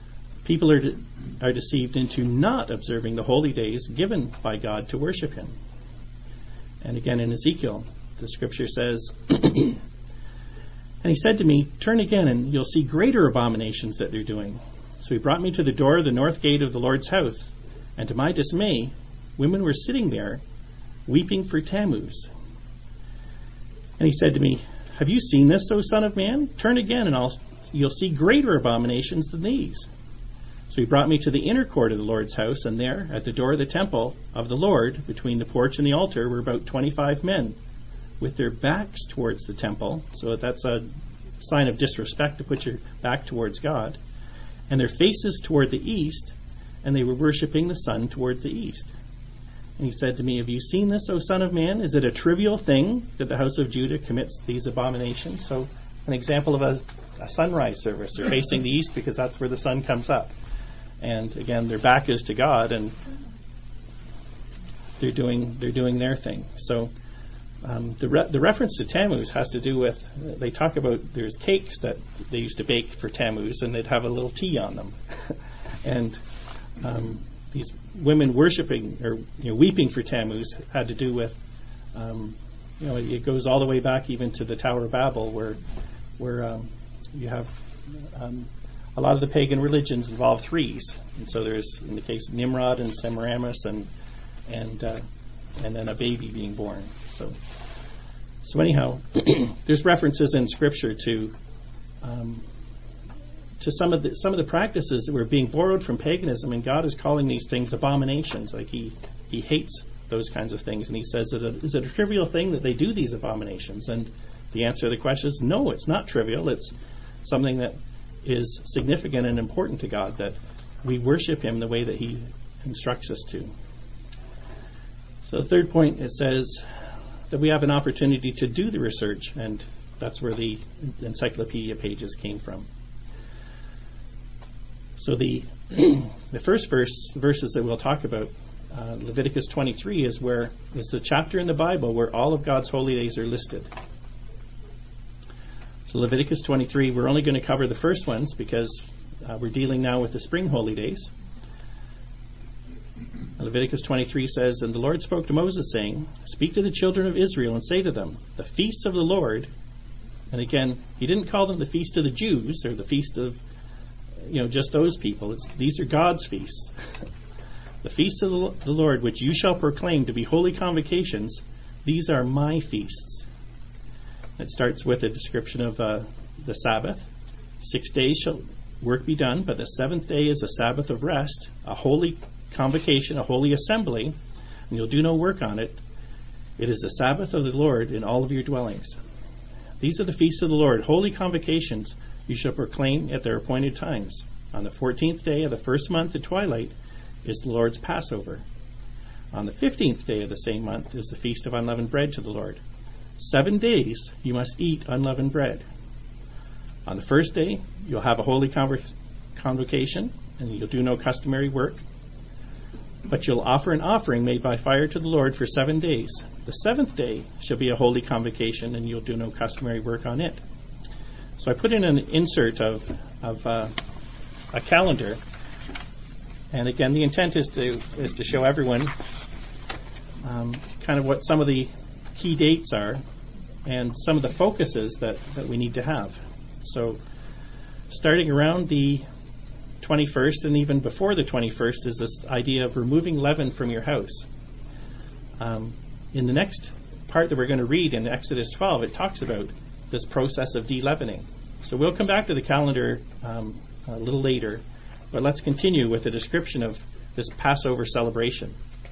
people are de- are deceived into not observing the holy days given by God to worship him. And again in Ezekiel, the scripture says, and he said to me, turn again and you'll see greater abominations that they're doing. So he brought me to the door of the north gate of the Lord's house, and to my dismay, women were sitting there weeping for Tammuz. And he said to me, have you seen this, O son of man? Turn again and I'll, you'll see greater abominations than these. So he brought me to the inner court of the Lord's house, and there, at the door of the temple of the Lord, between the porch and the altar, were about twenty-five men, with their backs towards the temple. So that's a sign of disrespect to put your back towards God. And their faces toward the east, and they were worshiping the sun towards the east. And he said to me, have you seen this, O son of man? Is it a trivial thing that the house of Judah commits these abominations? So an example of a, a sunrise service. They're facing the east because that's where the sun comes up. And again, their back is to God, and they're doing they're doing their thing. So um, the re- the reference to Tammuz has to do with, they talk about there's cakes that they used to bake for Tammuz, and they'd have a little tea on them, and um, these women worshiping or you know, weeping for Tammuz had to do with um, you know it goes all the way back even to the Tower of Babel, where where um, you have um, a lot of the pagan religions involve threes, and so there's, in the case of Nimrod and Semiramis, and and uh, and then a baby being born. So, so anyhow, there's references in Scripture to um, to some of the some of the practices that were being borrowed from paganism, and God is calling these things abominations. Like he he hates those kinds of things, and he says, "Is it, is it a trivial thing that they do these abominations?" And the answer to the question is, no, it's not trivial. It's something that is significant and important to God, that we worship him the way that he instructs us to. So the third point, it says that we have an opportunity to do the research, and that's where the encyclopedia pages came from. So the the first verse verses that we'll talk about, uh, Leviticus twenty-three, is where is the chapter in the Bible where all of God's holy days are listed. So Leviticus twenty-three, we're only going to cover the first ones because uh, we're dealing now with the spring holy days. Leviticus twenty-three says, and the Lord spoke to Moses, saying, speak to the children of Israel and say to them, the feasts of the Lord, and again, he didn't call them the feast of the Jews or the feast of, you know, just those people. It's, these are God's feasts. The feasts of the Lord, which you shall proclaim to be holy convocations, these are my feasts. It starts with a description of uh, the Sabbath. Six days shall work be done, but the seventh day is a Sabbath of rest, a holy convocation, a holy assembly, and you'll do no work on it. It is the Sabbath of the Lord in all of your dwellings. These are the feasts of the Lord, holy convocations you shall proclaim at their appointed times. On the fourteenth day of the first month at twilight is the Lord's Passover. On the fifteenth day of the same month is the feast of unleavened bread to the Lord. Seven days you must eat unleavened bread. On the first day you'll have a holy conv- convocation, and you'll do no customary work, but you'll offer an offering made by fire to the Lord for seven days. The seventh day shall be a holy convocation, and you'll do no customary work on it. So I put in an insert of of uh, a calendar, and again the intent is to is to show everyone um, kind of what some of the key dates are and some of the focuses that, that we need to have. So starting around the twenty-first and even before the twenty-first is this idea of removing leaven from your house. Um, in the next part that we're going to read in Exodus twelve, it talks about this process of de-leavening. So we'll come back to the calendar um, a little later, but let's continue with the description of this Passover celebration.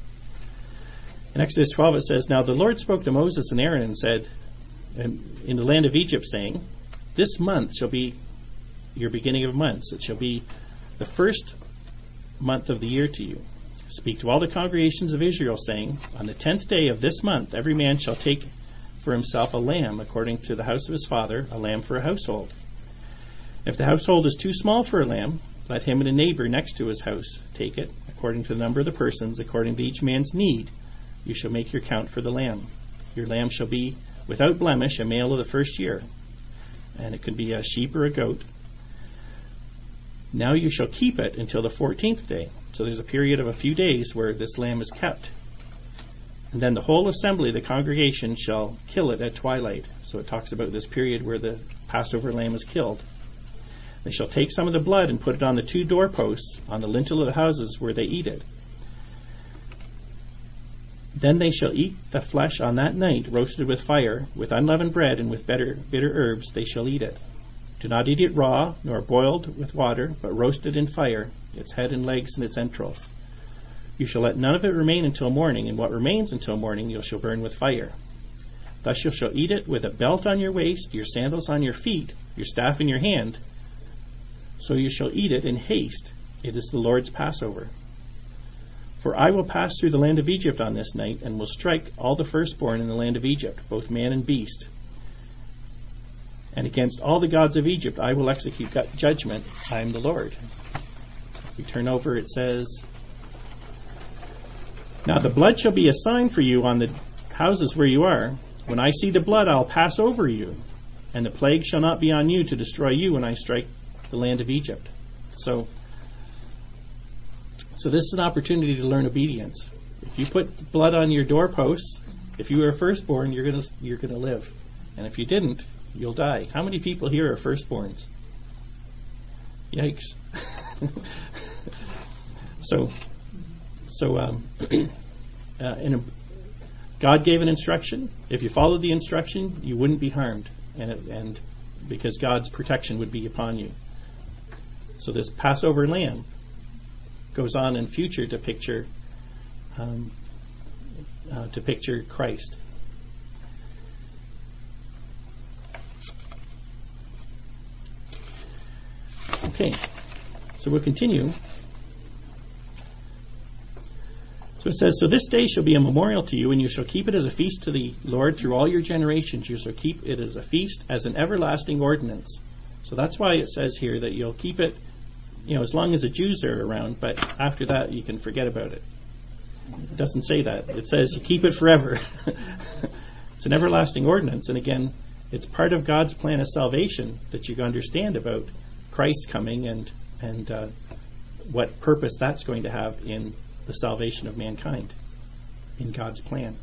In Exodus twelve it says, now the Lord spoke to Moses and Aaron and said, in the land of Egypt, saying, this month shall be your beginning of months. It shall be the first month of the year to you. Speak to all the congregations of Israel, saying, on the tenth day of this month every man shall take for himself a lamb according to the house of his father, a lamb for a household. If the household is too small for a lamb, let him and a neighbor next to his house take it, according to the number of the persons, according to each man's need. You shall make your count for the lamb. Your lamb shall be without blemish, a male of the first year. And it could be a sheep or a goat. Now you shall keep it until the fourteenth day. So there's a period of a few days where this lamb is kept. And then the whole assembly, the congregation, shall kill it at twilight. So it talks about this period where the Passover lamb is killed. They shall take some of the blood and put it on the two doorposts on the lintel of the houses where they eat it. Then they shall eat the flesh on that night, roasted with fire, with unleavened bread, and with bitter, bitter herbs they shall eat it. Do not eat it raw, nor boiled with water, but roasted in fire, its head and legs and its entrails. You shall let none of it remain until morning, and what remains until morning you shall burn with fire. Thus you shall eat it with a belt on your waist, your sandals on your feet, your staff in your hand. So you shall eat it in haste. It is the Lord's Passover. For I will pass through the land of Egypt on this night, and will strike all the firstborn in the land of Egypt, both man and beast. And against all the gods of Egypt I will execute judgment. I am the Lord. If we turn over, it says, Now the blood shall be a sign for you on the houses where you are. When I see the blood, I'll pass over you, and the plague shall not be on you to destroy you when I strike the land of Egypt. So, so this is an opportunity to learn obedience. If you put blood on your doorposts, if you were a firstborn, you're gonna you're gonna live, and if you didn't, you'll die. How many people here are firstborns? Yikes! so, so um, uh, in a, God gave an instruction. If you followed the instruction, you wouldn't be harmed, and it, and because God's protection would be upon you. So this Passover lamb goes on in future to picture um, uh, to picture Christ. Okay, so we'll continue. So it says, So this day shall be a memorial to you, and you shall keep it as a feast to the Lord through all your generations. You shall keep it as a feast, as an everlasting ordinance. So that's why it says here that you'll keep it, you know, as long as the Jews are around, but after that you can forget about it. It doesn't say that. It says you keep it forever. It's an everlasting ordinance, and again, it's part of God's plan of salvation that you understand about Christ coming and and uh, what purpose that's going to have in the salvation of mankind in God's plan.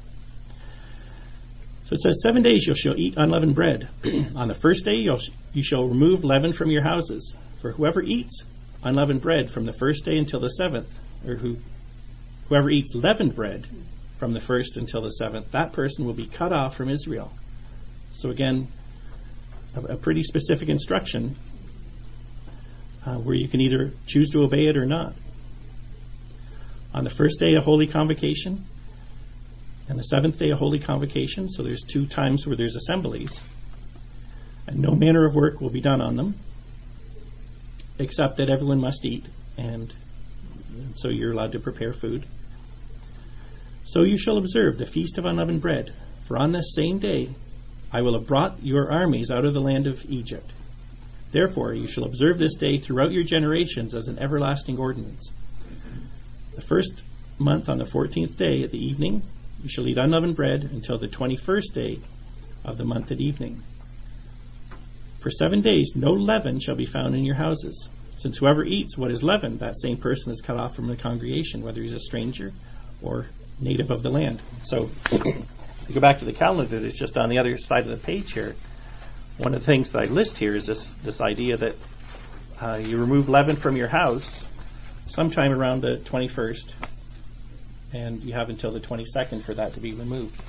So it says, Seven days you shall eat unleavened bread. On the first day you'll, you shall remove leaven from your houses. For whoever eats unleavened bread from the first day until the seventh, or who whoever eats leavened bread from the first until the seventh, that person will be cut off from Israel. So again, a, a pretty specific instruction uh, where you can either choose to obey it or not. On the first day, a holy convocation, and the seventh day, a holy convocation. So there's two times where there's assemblies, and no manner of work will be done on them, except that everyone must eat, and, and so you're allowed to prepare food. So you shall observe the feast of unleavened bread, for on this same day I will have brought your armies out of the land of Egypt. Therefore you shall observe this day throughout your generations as an everlasting ordinance. The first month on the fourteenth day at the evening, you shall eat unleavened bread until the twenty-first day of the month at evening. For seven days no leaven shall be found in your houses, since whoever eats what is leavened, that same person is cut off from the congregation, whether he's a stranger or native of the land. So, if you go back to the calendar that's just on the other side of the page here, one of the things that I list here is this, this idea that uh, you remove leaven from your house sometime around the twenty-first, and you have until the twenty-second for that to be removed.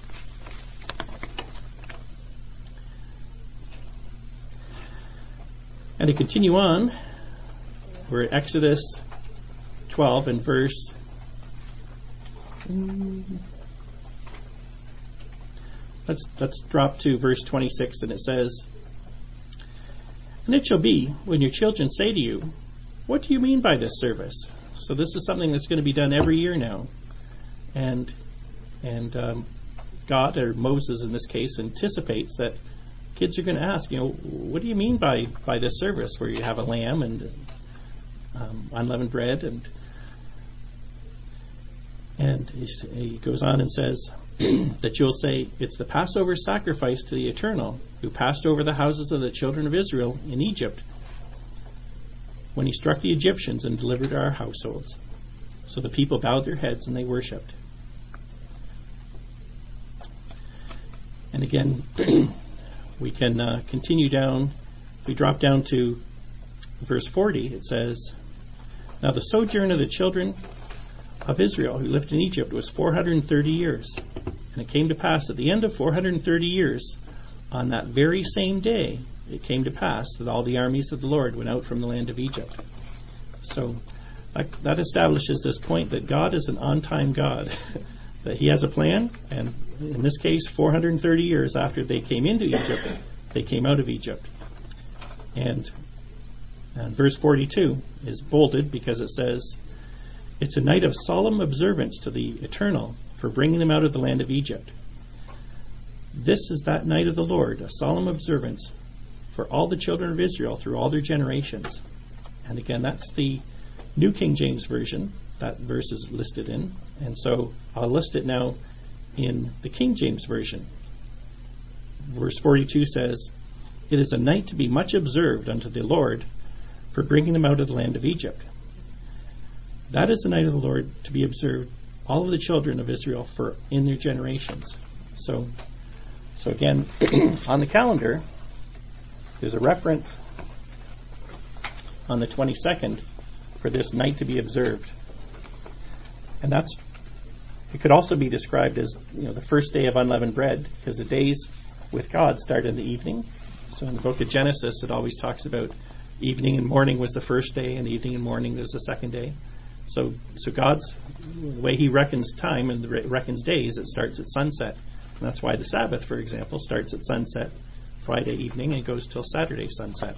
And to continue on, we're at Exodus twelve and verse let's let's drop to verse twenty-six, and it says, And it shall be, when your children say to you, What do you mean by this service? So this is something that's going to be done every year now. And and um, God, or Moses in this case, anticipates that kids are going to ask, you know, what do you mean by, by this service where you have a lamb and um, unleavened bread? And and he goes on and says that you'll say, it's the Passover sacrifice to the Eternal, who passed over the houses of the children of Israel in Egypt. when he struck the Egyptians and delivered our households. So the people bowed their heads and they worshipped. And again, we can uh, continue down. If we drop down to verse forty, it says, "Now the sojourn of the children of Israel who lived in Egypt was four hundred thirty years. And it came to pass at the end of four hundred thirty years, on that very same day, it came to pass that all the armies of the Lord went out from the land of Egypt." So that, that establishes this point that God is an on-time God, that he has a plan, and in this case, four hundred thirty years after they came into Egypt, they came out of Egypt. And, and verse forty-two is bolded because it says, "It's a night of solemn observance to the Eternal for bringing them out of the land of Egypt. This is that night of the Lord, a solemn observance for all the children of Israel through all their generations." And again, that's the New King James Version that verse is listed in. And so I'll list it now in the King James Version. Verse forty-two says, "It is a night to be much observed unto the Lord for bringing them out of the land of Egypt. That is the night of the Lord to be observed, all of the children of Israel for in their generations." So, so again, on the calendar, there's a reference on the twenty-second for this night to be observed. And that's, it could also be described as, you know, the first day of unleavened bread, because the days with God start in the evening. So in the book of Genesis, it always talks about evening and morning was the first day, and evening and morning was the second day. So, so God's, the way he reckons time and reckons days, it starts at sunset. And that's why the Sabbath, for example, starts at sunset Friday evening and goes till Saturday sunset.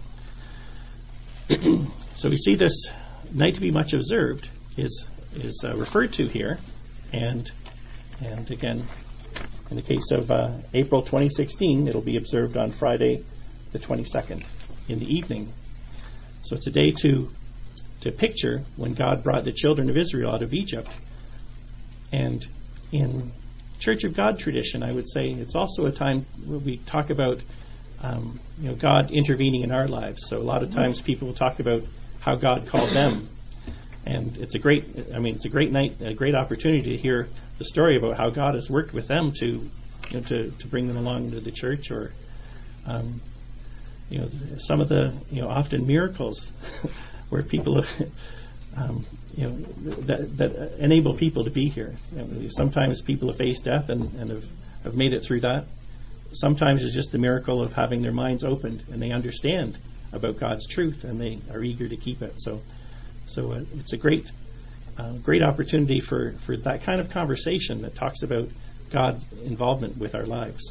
So we see this night to be much observed is is uh, referred to here, and and again, in the case of uh, April twenty sixteen, it'll be observed on Friday, the twenty-second, in the evening. So it's a day to to picture when God brought the children of Israel out of Egypt. And in Church of God tradition, I would say it's also a time where we talk about um, you know, God intervening in our lives. So a lot of times people will talk about how God called them. And it's a great, I mean, it's a great night, a great opportunity to hear the story about how God has worked with them to, you know, to, to bring them along to the church, or, um, you know, some of the, you know, often miracles where people, um, you know, that, that enable people to be here. You know, sometimes people have faced death and, and have, have made it through that. Sometimes it's just the miracle of having their minds opened and they understand about God's truth and they are eager to keep it. So, so uh, it's a great, uh, great opportunity for, for that kind of conversation that talks about God's involvement with our lives.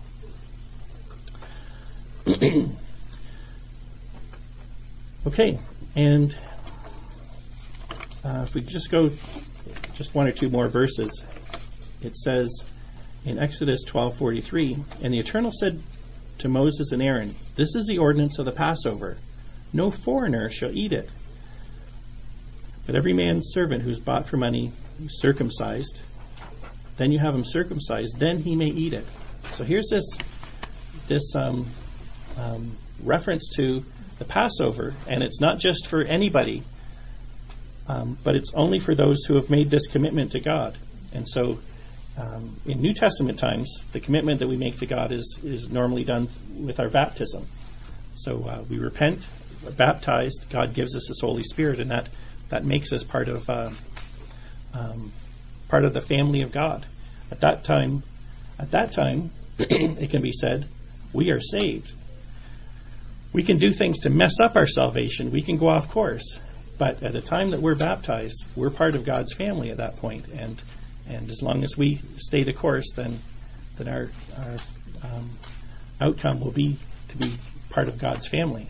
Okay, and uh, if we just go just one or two more verses, it says in Exodus twelve forty-three, "And the Eternal said to Moses and Aaron, This is the ordinance of the Passover. No foreigner shall eat it. But every man's servant who is bought for money, who's circumcised, then you have him circumcised, then he may eat it." So here's this this um, um, reference to the Passover, and it's not just for anybody, um, but it's only for those who have made this commitment to God. And so um, in New Testament times, the commitment that we make to God is, is normally done with our baptism. So uh, we repent, we're baptized, God gives us His Holy Spirit, and that, that makes us part of uh, um, part of the family of God. At that time, at that time, it can be said, we are saved. We can do things to mess up our salvation. We can go off course. But at the time that we're baptized, we're part of God's family at that point. And and as long as we stay the course, then then our, our um, outcome will be to be part of God's family.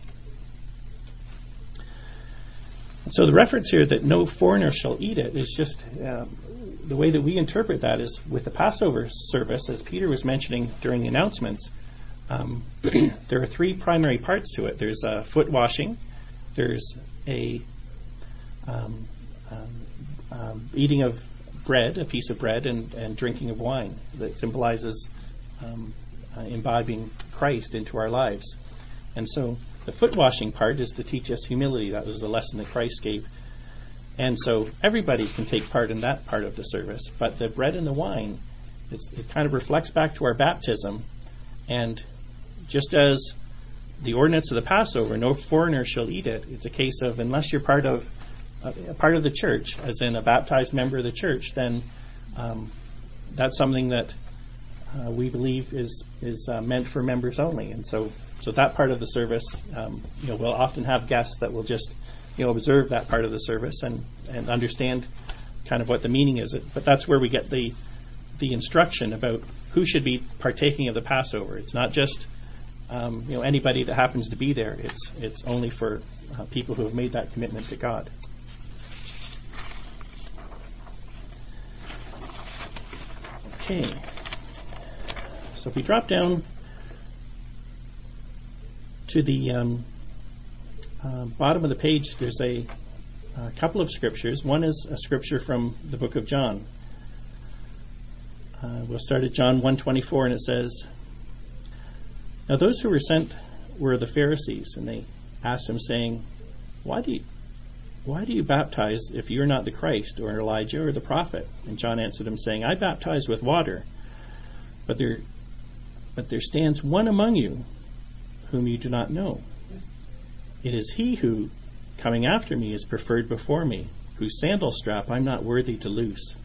And so the reference here that no foreigner shall eat it is just um, the way that we interpret that is with the Passover service, as Peter was mentioning during the announcements. Um, there are three primary parts to it. There's uh, foot washing, there's a um, um, um, eating of bread, a piece of bread, and, and drinking of wine that symbolizes um, uh, imbibing Christ into our lives. And so the foot washing part is to teach us humility. That was the lesson that Christ gave. And so everybody can take part in that part of the service. But the bread and the wine, it's, it kind of reflects back to our baptism. And just as the ordinance of the Passover, no foreigner shall eat it, it's a case of unless you're part of uh, a part of the church, as in a baptized member of the church, then um, that's something that uh, we believe is is uh, meant for members only. And so, so that part of the service, um, you know, we'll often have guests that will just, you know, observe that part of the service and, and understand kind of what the meaning is. But that's where we get the the instruction about who should be partaking of the Passover. It's not just um, you know anybody that happens to be there. It's it's only for uh, people who have made that commitment to God. Okay, so if we drop down to the um, uh, bottom of the page, there's a, a couple of scriptures. One is a scripture from the book of John. Uh, we'll start at John one twenty-four, and it says, "Now those who were sent were the Pharisees, and they asked him, saying, Why do you, why do you baptize if you're not the Christ, or Elijah, or the prophet? And John answered them, saying, I baptize with water, but there, but there stands one among you whom you do not know. It is he who, coming after me, is preferred before me, whose sandal strap I'm not worthy to loose.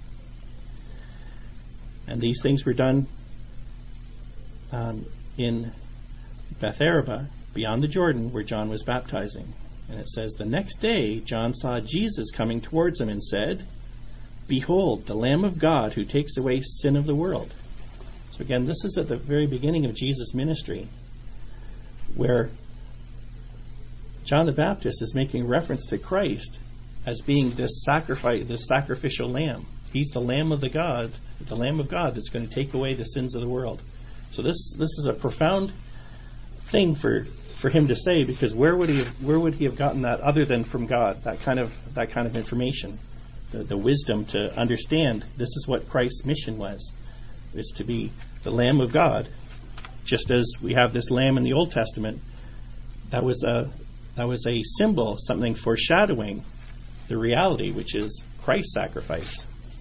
And these things were done um, in Bethabara, beyond the Jordan, where John was baptizing. And it says, the next day John saw Jesus coming towards him and said, Behold, the Lamb of God who takes away sin of the world." So again, this is at the very beginning of Jesus' ministry, where John the Baptist is making reference to Christ as being this sacrifice, this sacrificial lamb. He's the Lamb of the God, the Lamb of God that's going to take away the sins of the world. So this this is a profound thing for for him to say, because where would he have, where would he have gotten that other than from God? That kind of that kind of information, the, the wisdom to understand this is what Christ's mission was, is to be the Lamb of God. Just as we have this lamb in the Old Testament, that was a that was a symbol, something foreshadowing the reality, which is Christ's sacrifice.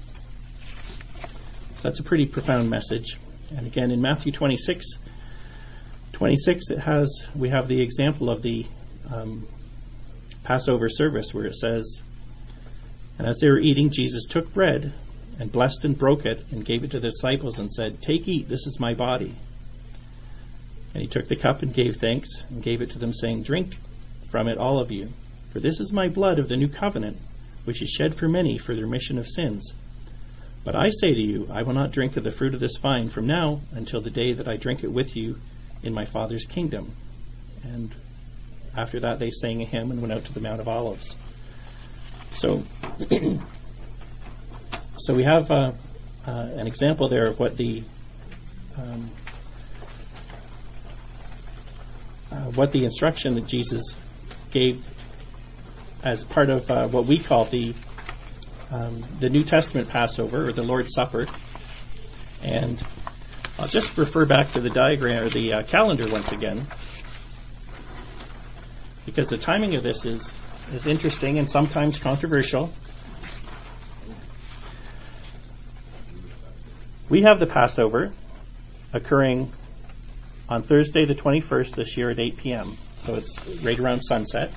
So that's a pretty profound message. And again, in Matthew twenty-six, twenty-six, it has we have the example of the um, Passover service, where it says, "And as they were eating, Jesus took bread and blessed and broke it and gave it to the disciples and said, 'Take, eat, this is my body.' And he took the cup and gave thanks and gave it to them, saying, 'Drink from it, all of you, for this is my blood of the new covenant, which is shed for many for the remission of sins. But I say to you, I will not drink of the fruit of this vine from now until the day that I drink it with you in my Father's kingdom.' And after that, they sang a hymn and went out to the Mount of Olives." So, so we have uh, uh, an example there of what the um, uh, what the instruction that Jesus gave as part of uh, what we call the um, the New Testament Passover, or the Lord's Supper. And I'll just refer back to the diagram, or the uh, calendar once again, because the timing of this is, is interesting and sometimes controversial. We have the Passover occurring on Thursday the twenty-first this year at eight p.m. So it's right around sunset.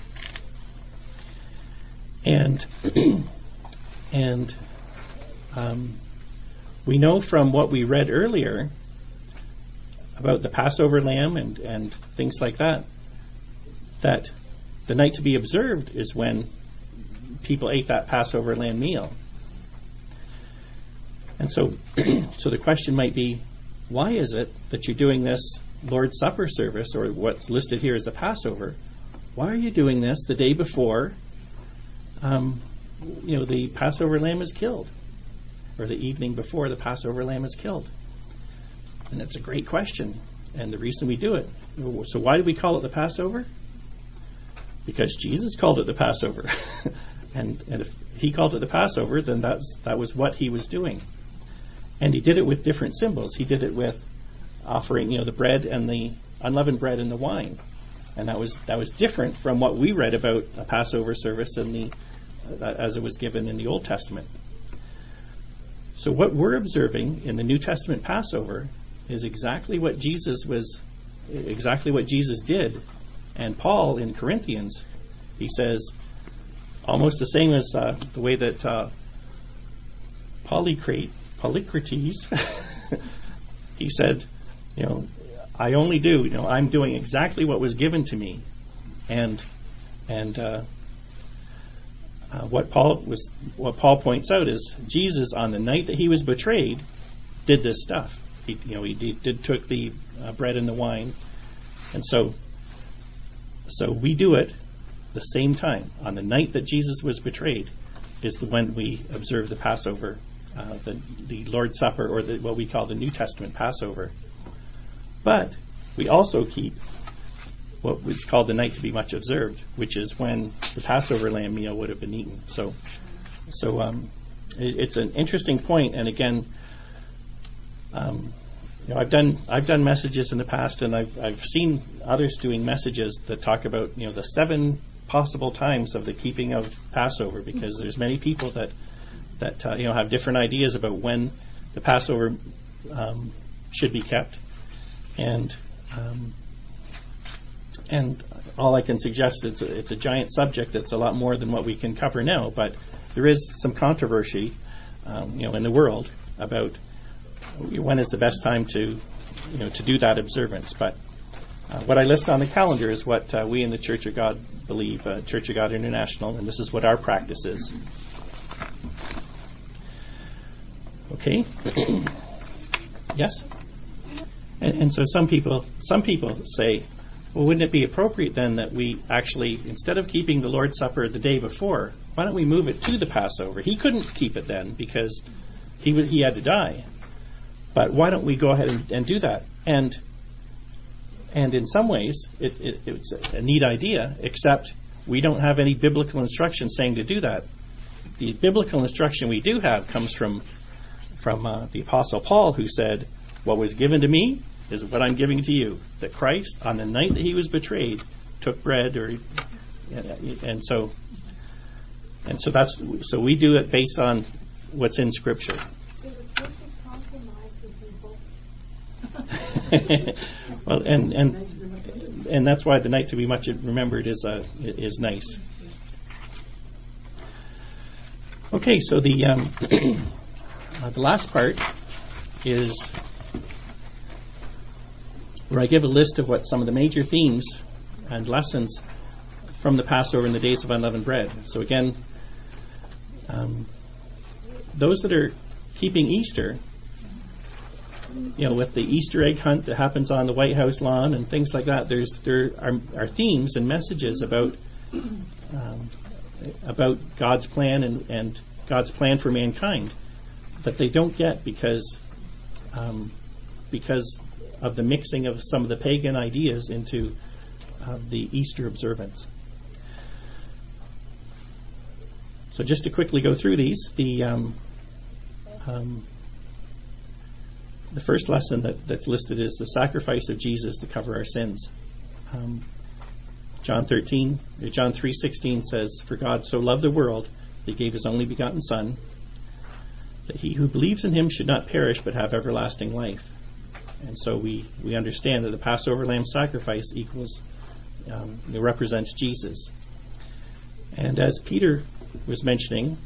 And and um, we know from what we read earlier about the Passover lamb and, and things like that, that the night to be observed is when people ate that Passover lamb meal. And so, so the question might be, why is it that you're doing this Lord's Supper service, or what's listed here as the Passover? Why are you doing this the day before, um, you know, the Passover lamb is killed, or the evening before the Passover lamb is killed? And it's a great question, and the reason we do it. So why do we call it the Passover? Because Jesus called it the Passover, and and if he called it the Passover, then that's that was what he was doing. And he did it with different symbols. He did it with offering, you know, the bread and the unleavened bread and the wine. And that was that was different from what we read about a Passover service in the uh, as it was given in the Old Testament. So what we're observing in the New Testament Passover is exactly what Jesus was, exactly what Jesus did. And Paul in Corinthians, he says, almost the same as uh, the way that uh, Polycrate, Polycrates, he said, you know, I only do, you know, I'm doing exactly what was given to me. And and uh, uh, what Paul was, what Paul points out is Jesus, on the night that he was betrayed, did this stuff. He, you know, he did, did took the uh, bread and the wine, and so so we do it the same time. On the night that Jesus was betrayed is the when we observe the Passover, uh, the the Lord's Supper, or the, what we call the New Testament Passover. But we also keep what is called the night to be much observed, which is when the Passover lamb meal would have been eaten. So, so um, it, it's an interesting point. And again, um, you know, I've done I've done messages in the past, and I've I've seen others doing messages that talk about you know the seven possible times of the keeping of Passover, because there's many people that that uh, you know have different ideas about when the Passover um, should be kept. And um, and all I can suggest, it's a, it's a giant subject. It's a lot more than what we can cover now. But there is some controversy, um, you know, in the world about when is the best time to, you know, to do that observance. But uh, what I list on the calendar is what uh, we in the Church of God believe, uh, Church of God International, and this is what our practice is. Okay. Yes. And, and so some people, some people say, well, wouldn't it be appropriate then that we actually, instead of keeping the Lord's Supper the day before, why don't we move it to the Passover? He couldn't keep it then because he w- he had to die. But why don't we go ahead and, and do that? And and in some ways, it, it, it's a neat idea, except we don't have any biblical instruction saying to do that. The biblical instruction we do have comes from from uh, the Apostle Paul, who said, what was given to me is what I'm giving to you. That Christ, on the night that he was betrayed, took bread, or and so and so that's so we do it based on what's in Scripture. So the perfect compromise would be both. Well, and and and that's why the night to be much remembered is uh, is nice. Okay, so the um, uh, the last part is where I give a list of what some of the major themes and lessons from the Passover and the days of unleavened bread. So again, um, those that are keeping Easter, you know, with the Easter egg hunt that happens on the White House lawn and things like that, there's there are, are themes and messages about um, about God's plan and, and God's plan for mankind that they don't get because um, because of the mixing of some of the pagan ideas into uh, the Easter observance. So just to quickly go through these, the um, um, the first lesson that, that's listed is the sacrifice of Jesus to cover our sins. Um, John thirteen, John three sixteen says, "For God so loved the world that he gave his only begotten Son, that he who believes in him should not perish but have everlasting life." And so we, we understand that the Passover lamb sacrifice equals, um, it represents Jesus. And as Peter was mentioning,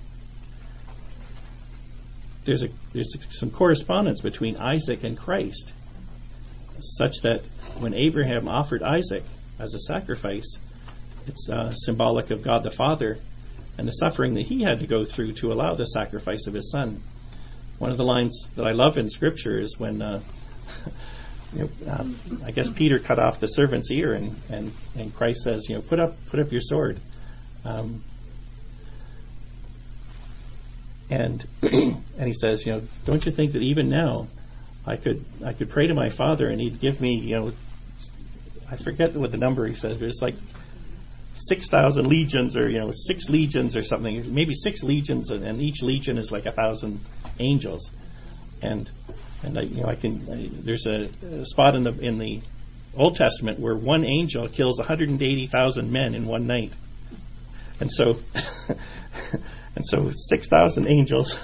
there's a there's some correspondence between Isaac and Christ, such that when Abraham offered Isaac as a sacrifice, it's uh, symbolic of God the Father and the suffering that he had to go through to allow the sacrifice of his son. One of the lines that I love in Scripture is when uh, you know, um, I guess Peter cut off the servant's ear, and, and, and Christ says, you know, put up put up your sword. Um, and and he says, you know, don't you think that even now I could I could pray to my Father and he'd give me, you know, I forget what the number he says, but it's like six thousand legions, or, you know, six legions or something, maybe six legions, and, and each legion is like a thousand angels. And And I, you know, I can. I, there's a, a spot in the in the Old Testament where one angel kills one hundred eighty thousand men in one night. And so, and so six thousand angels,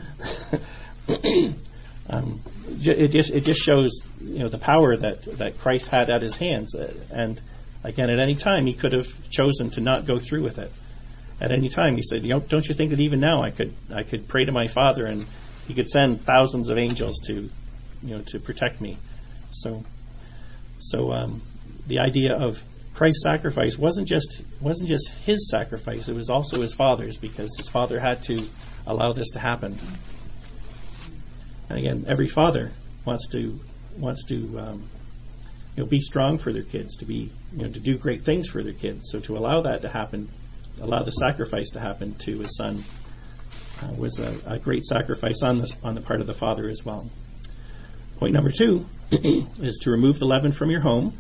um, it just, it just shows, you know, the power that, that Christ had at his hands. And again, at any time, he could have chosen to not go through with it. At any time, he said, you know, don't you think that even now I could, I could pray to my Father and he could send thousands of angels to, you know, to protect me. So, so, um, the idea of Christ's sacrifice wasn't just wasn't just his sacrifice; it was also his Father's, because his Father had to allow this to happen. And again, every father wants to wants to um, you know be strong for their kids, to be you know to do great things for their kids. So to allow that to happen, allow the sacrifice to happen to his son, uh, was a, a great sacrifice on the on the part of the Father as well. Point number two is to remove the leaven from your home.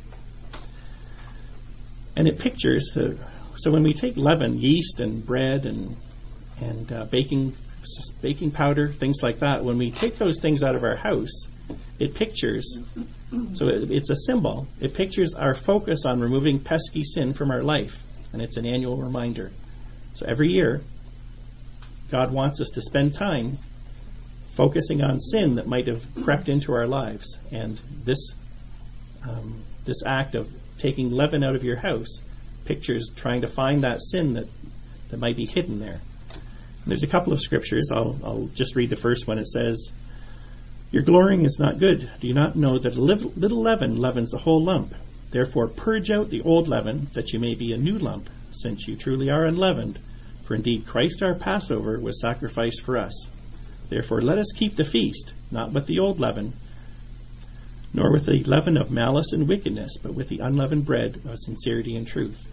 And it pictures, uh, so when we take leaven, yeast and bread and and uh, baking baking powder, things like that, when we take those things out of our house, it pictures, so it, it's a symbol, it pictures our focus on removing pesky sin from our life, and it's an annual reminder. So every year, God wants us to spend time focusing on sin that might have crept into our lives, and this um, this act of taking leaven out of your house pictures trying to find that sin that, that might be hidden there. And there's a couple of scriptures. I'll, I'll just read the first one. It says, "Your glorying is not good. Do you not know that a little leaven leavens a whole lump? Therefore purge out the old leaven, that you may be a new lump, since you truly are unleavened. For indeed Christ our Passover was sacrificed for us. Therefore let us keep the feast, not with the old leaven, nor with the leaven of malice and wickedness, but with the unleavened bread of sincerity and truth."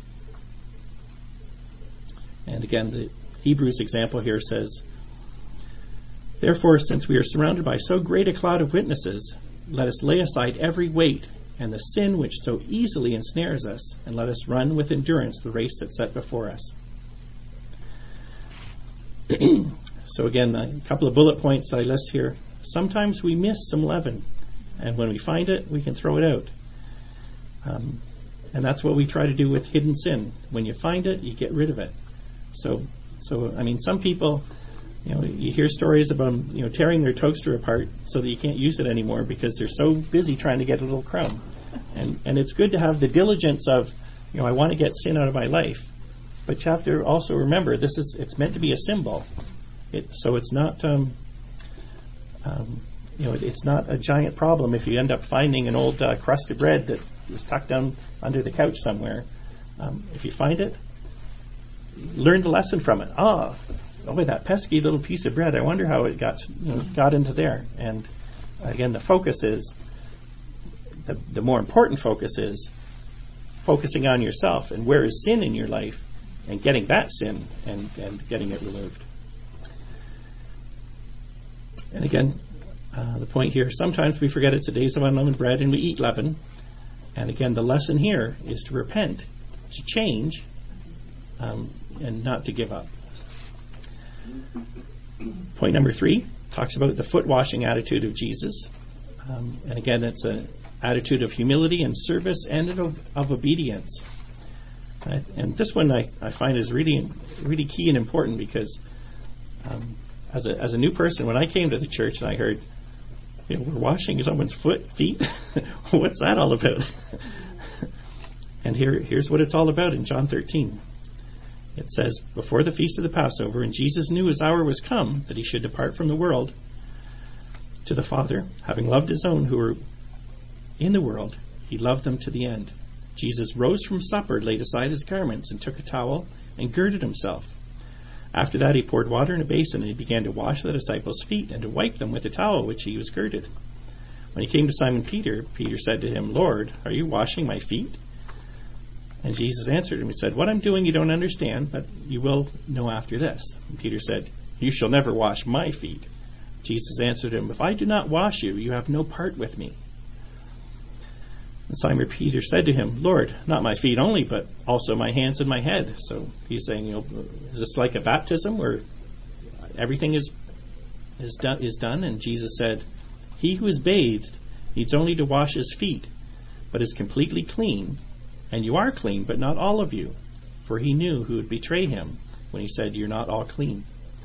And again, the Hebrews example here says, "Therefore, since we are surrounded by so great a cloud of witnesses, let us lay aside every weight and the sin which so easily ensnares us, and let us run with endurance the race that's set before us." So again, a couple of bullet points that I list here. Sometimes we miss some leaven, and when we find it, we can throw it out. Um, and that's what we try to do with hidden sin. When you find it, you get rid of it. So, so I mean, some people, you know, you hear stories about them, you know, tearing their toaster apart so that you can't use it anymore because they're so busy trying to get a little crumb. And and it's good to have the diligence of, you know, I want to get sin out of my life, but you have to also remember this is it's meant to be a symbol. It so it's not. Um, um, You know, it's not a giant problem if you end up finding an old uh, crust of bread that was tucked down under the couch somewhere. Um, if you find it, learn the lesson from it. Ah, oh, that pesky little piece of bread. I wonder how it got you know, got into there. And again, the focus is the the more important focus is focusing on yourself and where is sin in your life, and getting that sin and and getting it removed. And again. Uh, the point here, sometimes we forget it's the days of unleavened bread and we eat leaven. And again, the lesson here is to repent, to change, um, and not to give up. Point number three talks about the foot washing attitude of Jesus. Um, and again, it's an attitude of humility and service and of, of obedience. Uh, and this one I, I find is really, really key and important because um, as a as a new person, when I came to the church and I heard, you know, we're washing someone's foot, feet. What's that all about? And here, here's what it's all about in John thirteen. It says, "Before the feast of the Passover, and Jesus knew his hour was come, that he should depart from the world to the Father, having loved his own who were in the world, he loved them to the end. Jesus rose from supper, laid aside his garments, and took a towel, and girded himself. After that, he poured water in a basin, and he began to wash the disciples' feet and to wipe them with the towel which he was girded. When he came to Simon Peter, Peter said to him, 'Lord, are you washing my feet?' And Jesus answered him, he said, 'What I'm doing you don't understand, but you will know after this.' And Peter said, 'You shall never wash my feet.' Jesus answered him, 'If I do not wash you, you have no part with me.' And Simon Peter said to him, 'Lord, not my feet only, but also my hands and my head.' So he's saying, you know, is this like a baptism where everything is is done? Is done? And Jesus said, 'He who is bathed needs only to wash his feet, but is completely clean, and you are clean, but not all of you. For he knew who would betray him when he said, you're not all clean.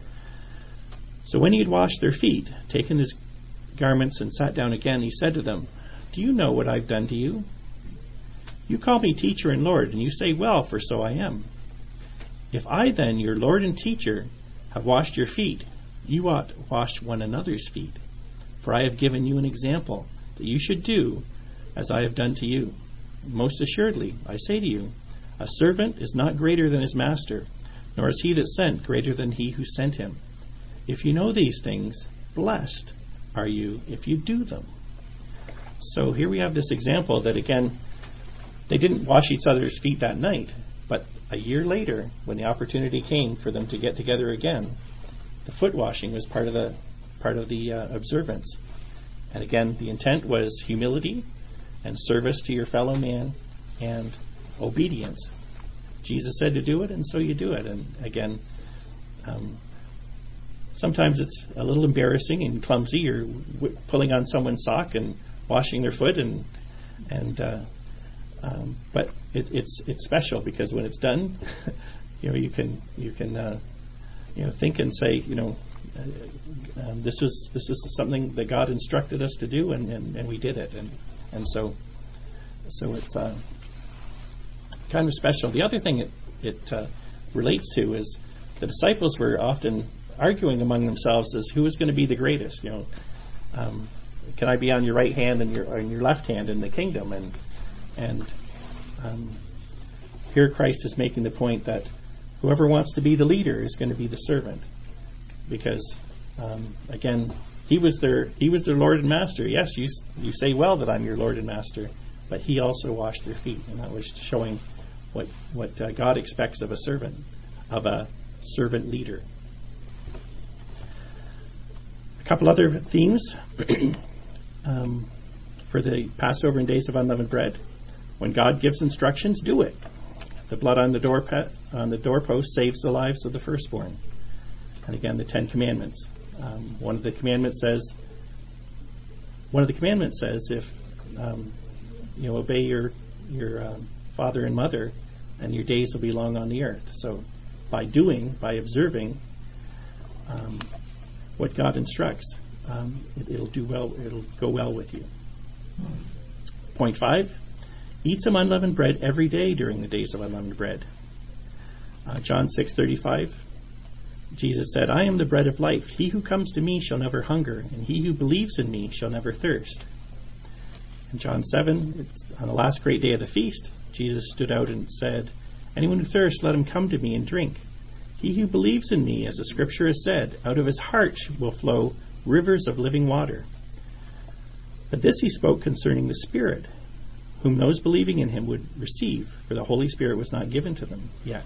So when he had washed their feet, taken his garments and sat down again, he said to them, do you know what I've done to you? You call me teacher and Lord, and you say, well, for so I am. If I then, your Lord and teacher, have washed your feet, you ought to wash one another's feet. For I have given you an example, that you should do as I have done to you. Most assuredly, I say to you, a servant is not greater than his master, nor is he that sent greater than he who sent him. If you know these things, blessed are you if you do them. So here we have this example that, again, they didn't wash each other's feet that night, but a year later, when the opportunity came for them to get together again, the foot washing was part of the part of the uh, observance. And again, the intent was humility and service to your fellow man and obedience. Jesus said to do it, and so you do it. And again, um, sometimes it's a little embarrassing and clumsy. You're w- pulling on someone's sock and washing their foot, and and uh, um, but it, it's it's special because when it's done, you know you can you can uh, you know think and say you know uh, um, this was this was something that God instructed us to do, and, and, and we did it, and and so so it's uh, kind of special. The other thing it it uh, relates to is the disciples were often arguing among themselves as who is going to be the greatest. You know, um, can I be on your right hand and your on your left hand in the kingdom? And and um, here Christ is making the point that whoever wants to be the leader is going to be the servant, because um, again, he was their he was their Lord and Master. Yes, you you say well that I'm your Lord and Master, but he also washed their feet, and that was showing what what uh, God expects of a servant, of a servant leader. A couple other themes um, for the Passover and Days of Unleavened Bread. When God gives instructions, do it. The blood on the door pet, on the doorpost saves the lives of the firstborn. And again, the Ten Commandments. Um, one of the commandments says, one of the commandments says, if um, you know, obey your your um, father and mother, and your days will be long on the earth. So, by doing, by observing um, what God instructs, um, it, it'll do well. It'll go well with you. Point five: eat some unleavened bread every day during the days of unleavened bread. Uh, John six thirty-five. Jesus said, "I am the bread of life. He who comes to me shall never hunger, and he who believes in me shall never thirst." In John seven, it's on the last great day of the feast, Jesus stood out and said, "Anyone who thirsts, let him come to me and drink. He who believes in me, as the scripture has said, out of his heart will flow rivers of living water." But this he spoke concerning the Spirit, whom those believing in him would receive, for the Holy Spirit was not given to them yet.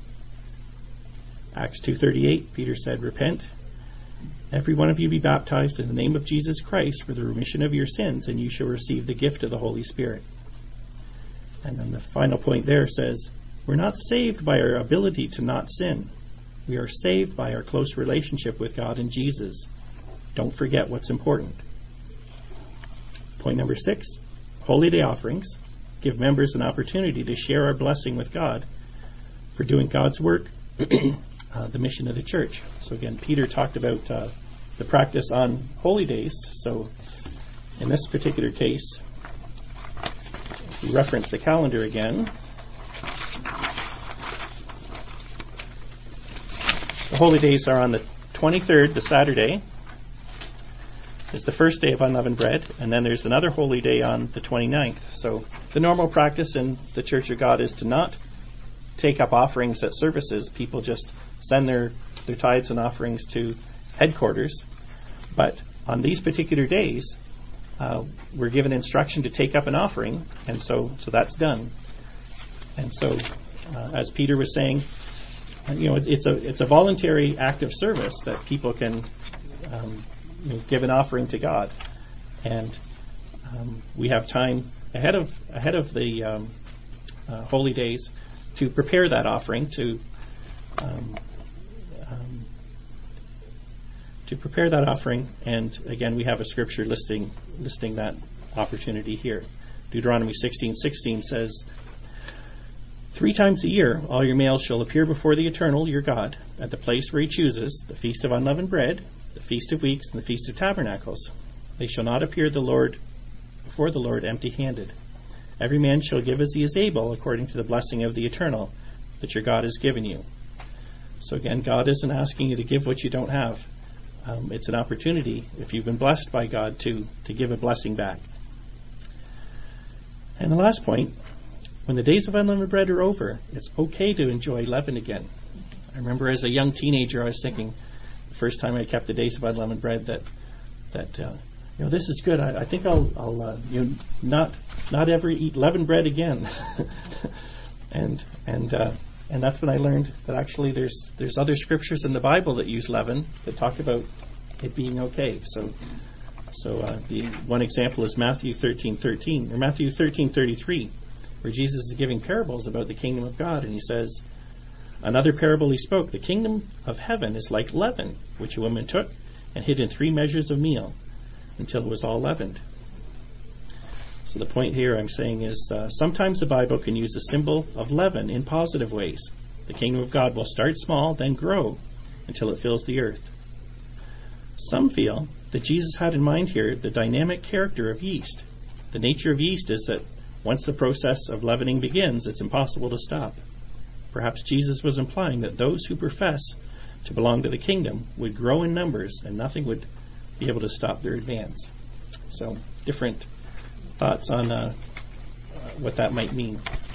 Acts two thirty-eight, Peter said, "Repent, every one of you be baptized in the name of Jesus Christ for the remission of your sins, and you shall receive the gift of the Holy Spirit." And then the final point there says, we're not saved by our ability to not sin. We are saved by our close relationship with God and Jesus. Don't forget what's important. Point number six, Holy Day offerings give members an opportunity to share our blessing with God for doing God's work, uh, the mission of the church. So again, Peter talked about uh, the practice on holy days. So in this particular case, we reference the calendar again. The holy days are on the twenty-third, the Saturday, is the first day of unleavened bread, and then there's another holy day on the twenty-ninth. So the normal practice in the Church of God is to not take up offerings at services. People just send their, their tithes and offerings to headquarters. But on these particular days, uh, we're given instruction to take up an offering, and so so that's done. And so, uh, as Peter was saying, uh, you know, it's, it's a it's a voluntary act of service that people can um, you know, give an offering to God, and um, we have time ahead of ahead of the um, uh, holy days to prepare that offering, to um, um, to prepare that offering, and again, we have a scripture listing listing that opportunity here. Deuteronomy sixteen sixteen says, three times a year all your males shall appear before the Eternal, your God, at the place where he chooses, the Feast of Unleavened Bread, the Feast of Weeks, and the Feast of Tabernacles. They shall not appear the Lord before the Lord empty-handed. Every man shall give as he is able, according to the blessing of the Eternal that your God has given you. So again, God isn't asking you to give what you don't have. Um, it's an opportunity, if you've been blessed by God, to, to give a blessing back. And the last point, when the days of unleavened bread are over, it's okay to enjoy leaven again. I remember as a young teenager, I was thinking, the first time I kept the days of unleavened bread, that that uh, you know, this is good. I, I think I'll, I'll uh, you know, not not ever eat leavened bread again. and and uh, and that's when I learned that actually there's there's other scriptures in the Bible that use leaven that talk about it being okay. So. So uh, the one example is Matthew thirteen thirteen, or Matthew thirteen thirty-three, where Jesus is giving parables about the kingdom of God, and he says, another parable he spoke, the kingdom of heaven is like leaven, which a woman took and hid in three measures of meal until it was all leavened. So the point here I'm saying is uh, sometimes the Bible can use the symbol of leaven in positive ways. The kingdom of God will start small, then grow until it fills the earth. Some feel that Jesus had in mind here the dynamic character of yeast. The nature of yeast is that once the process of leavening begins, it's impossible to stop. Perhaps Jesus was implying that those who profess to belong to the kingdom would grow in numbers and nothing would be able to stop their advance. So, different thoughts on uh, uh, what that might mean.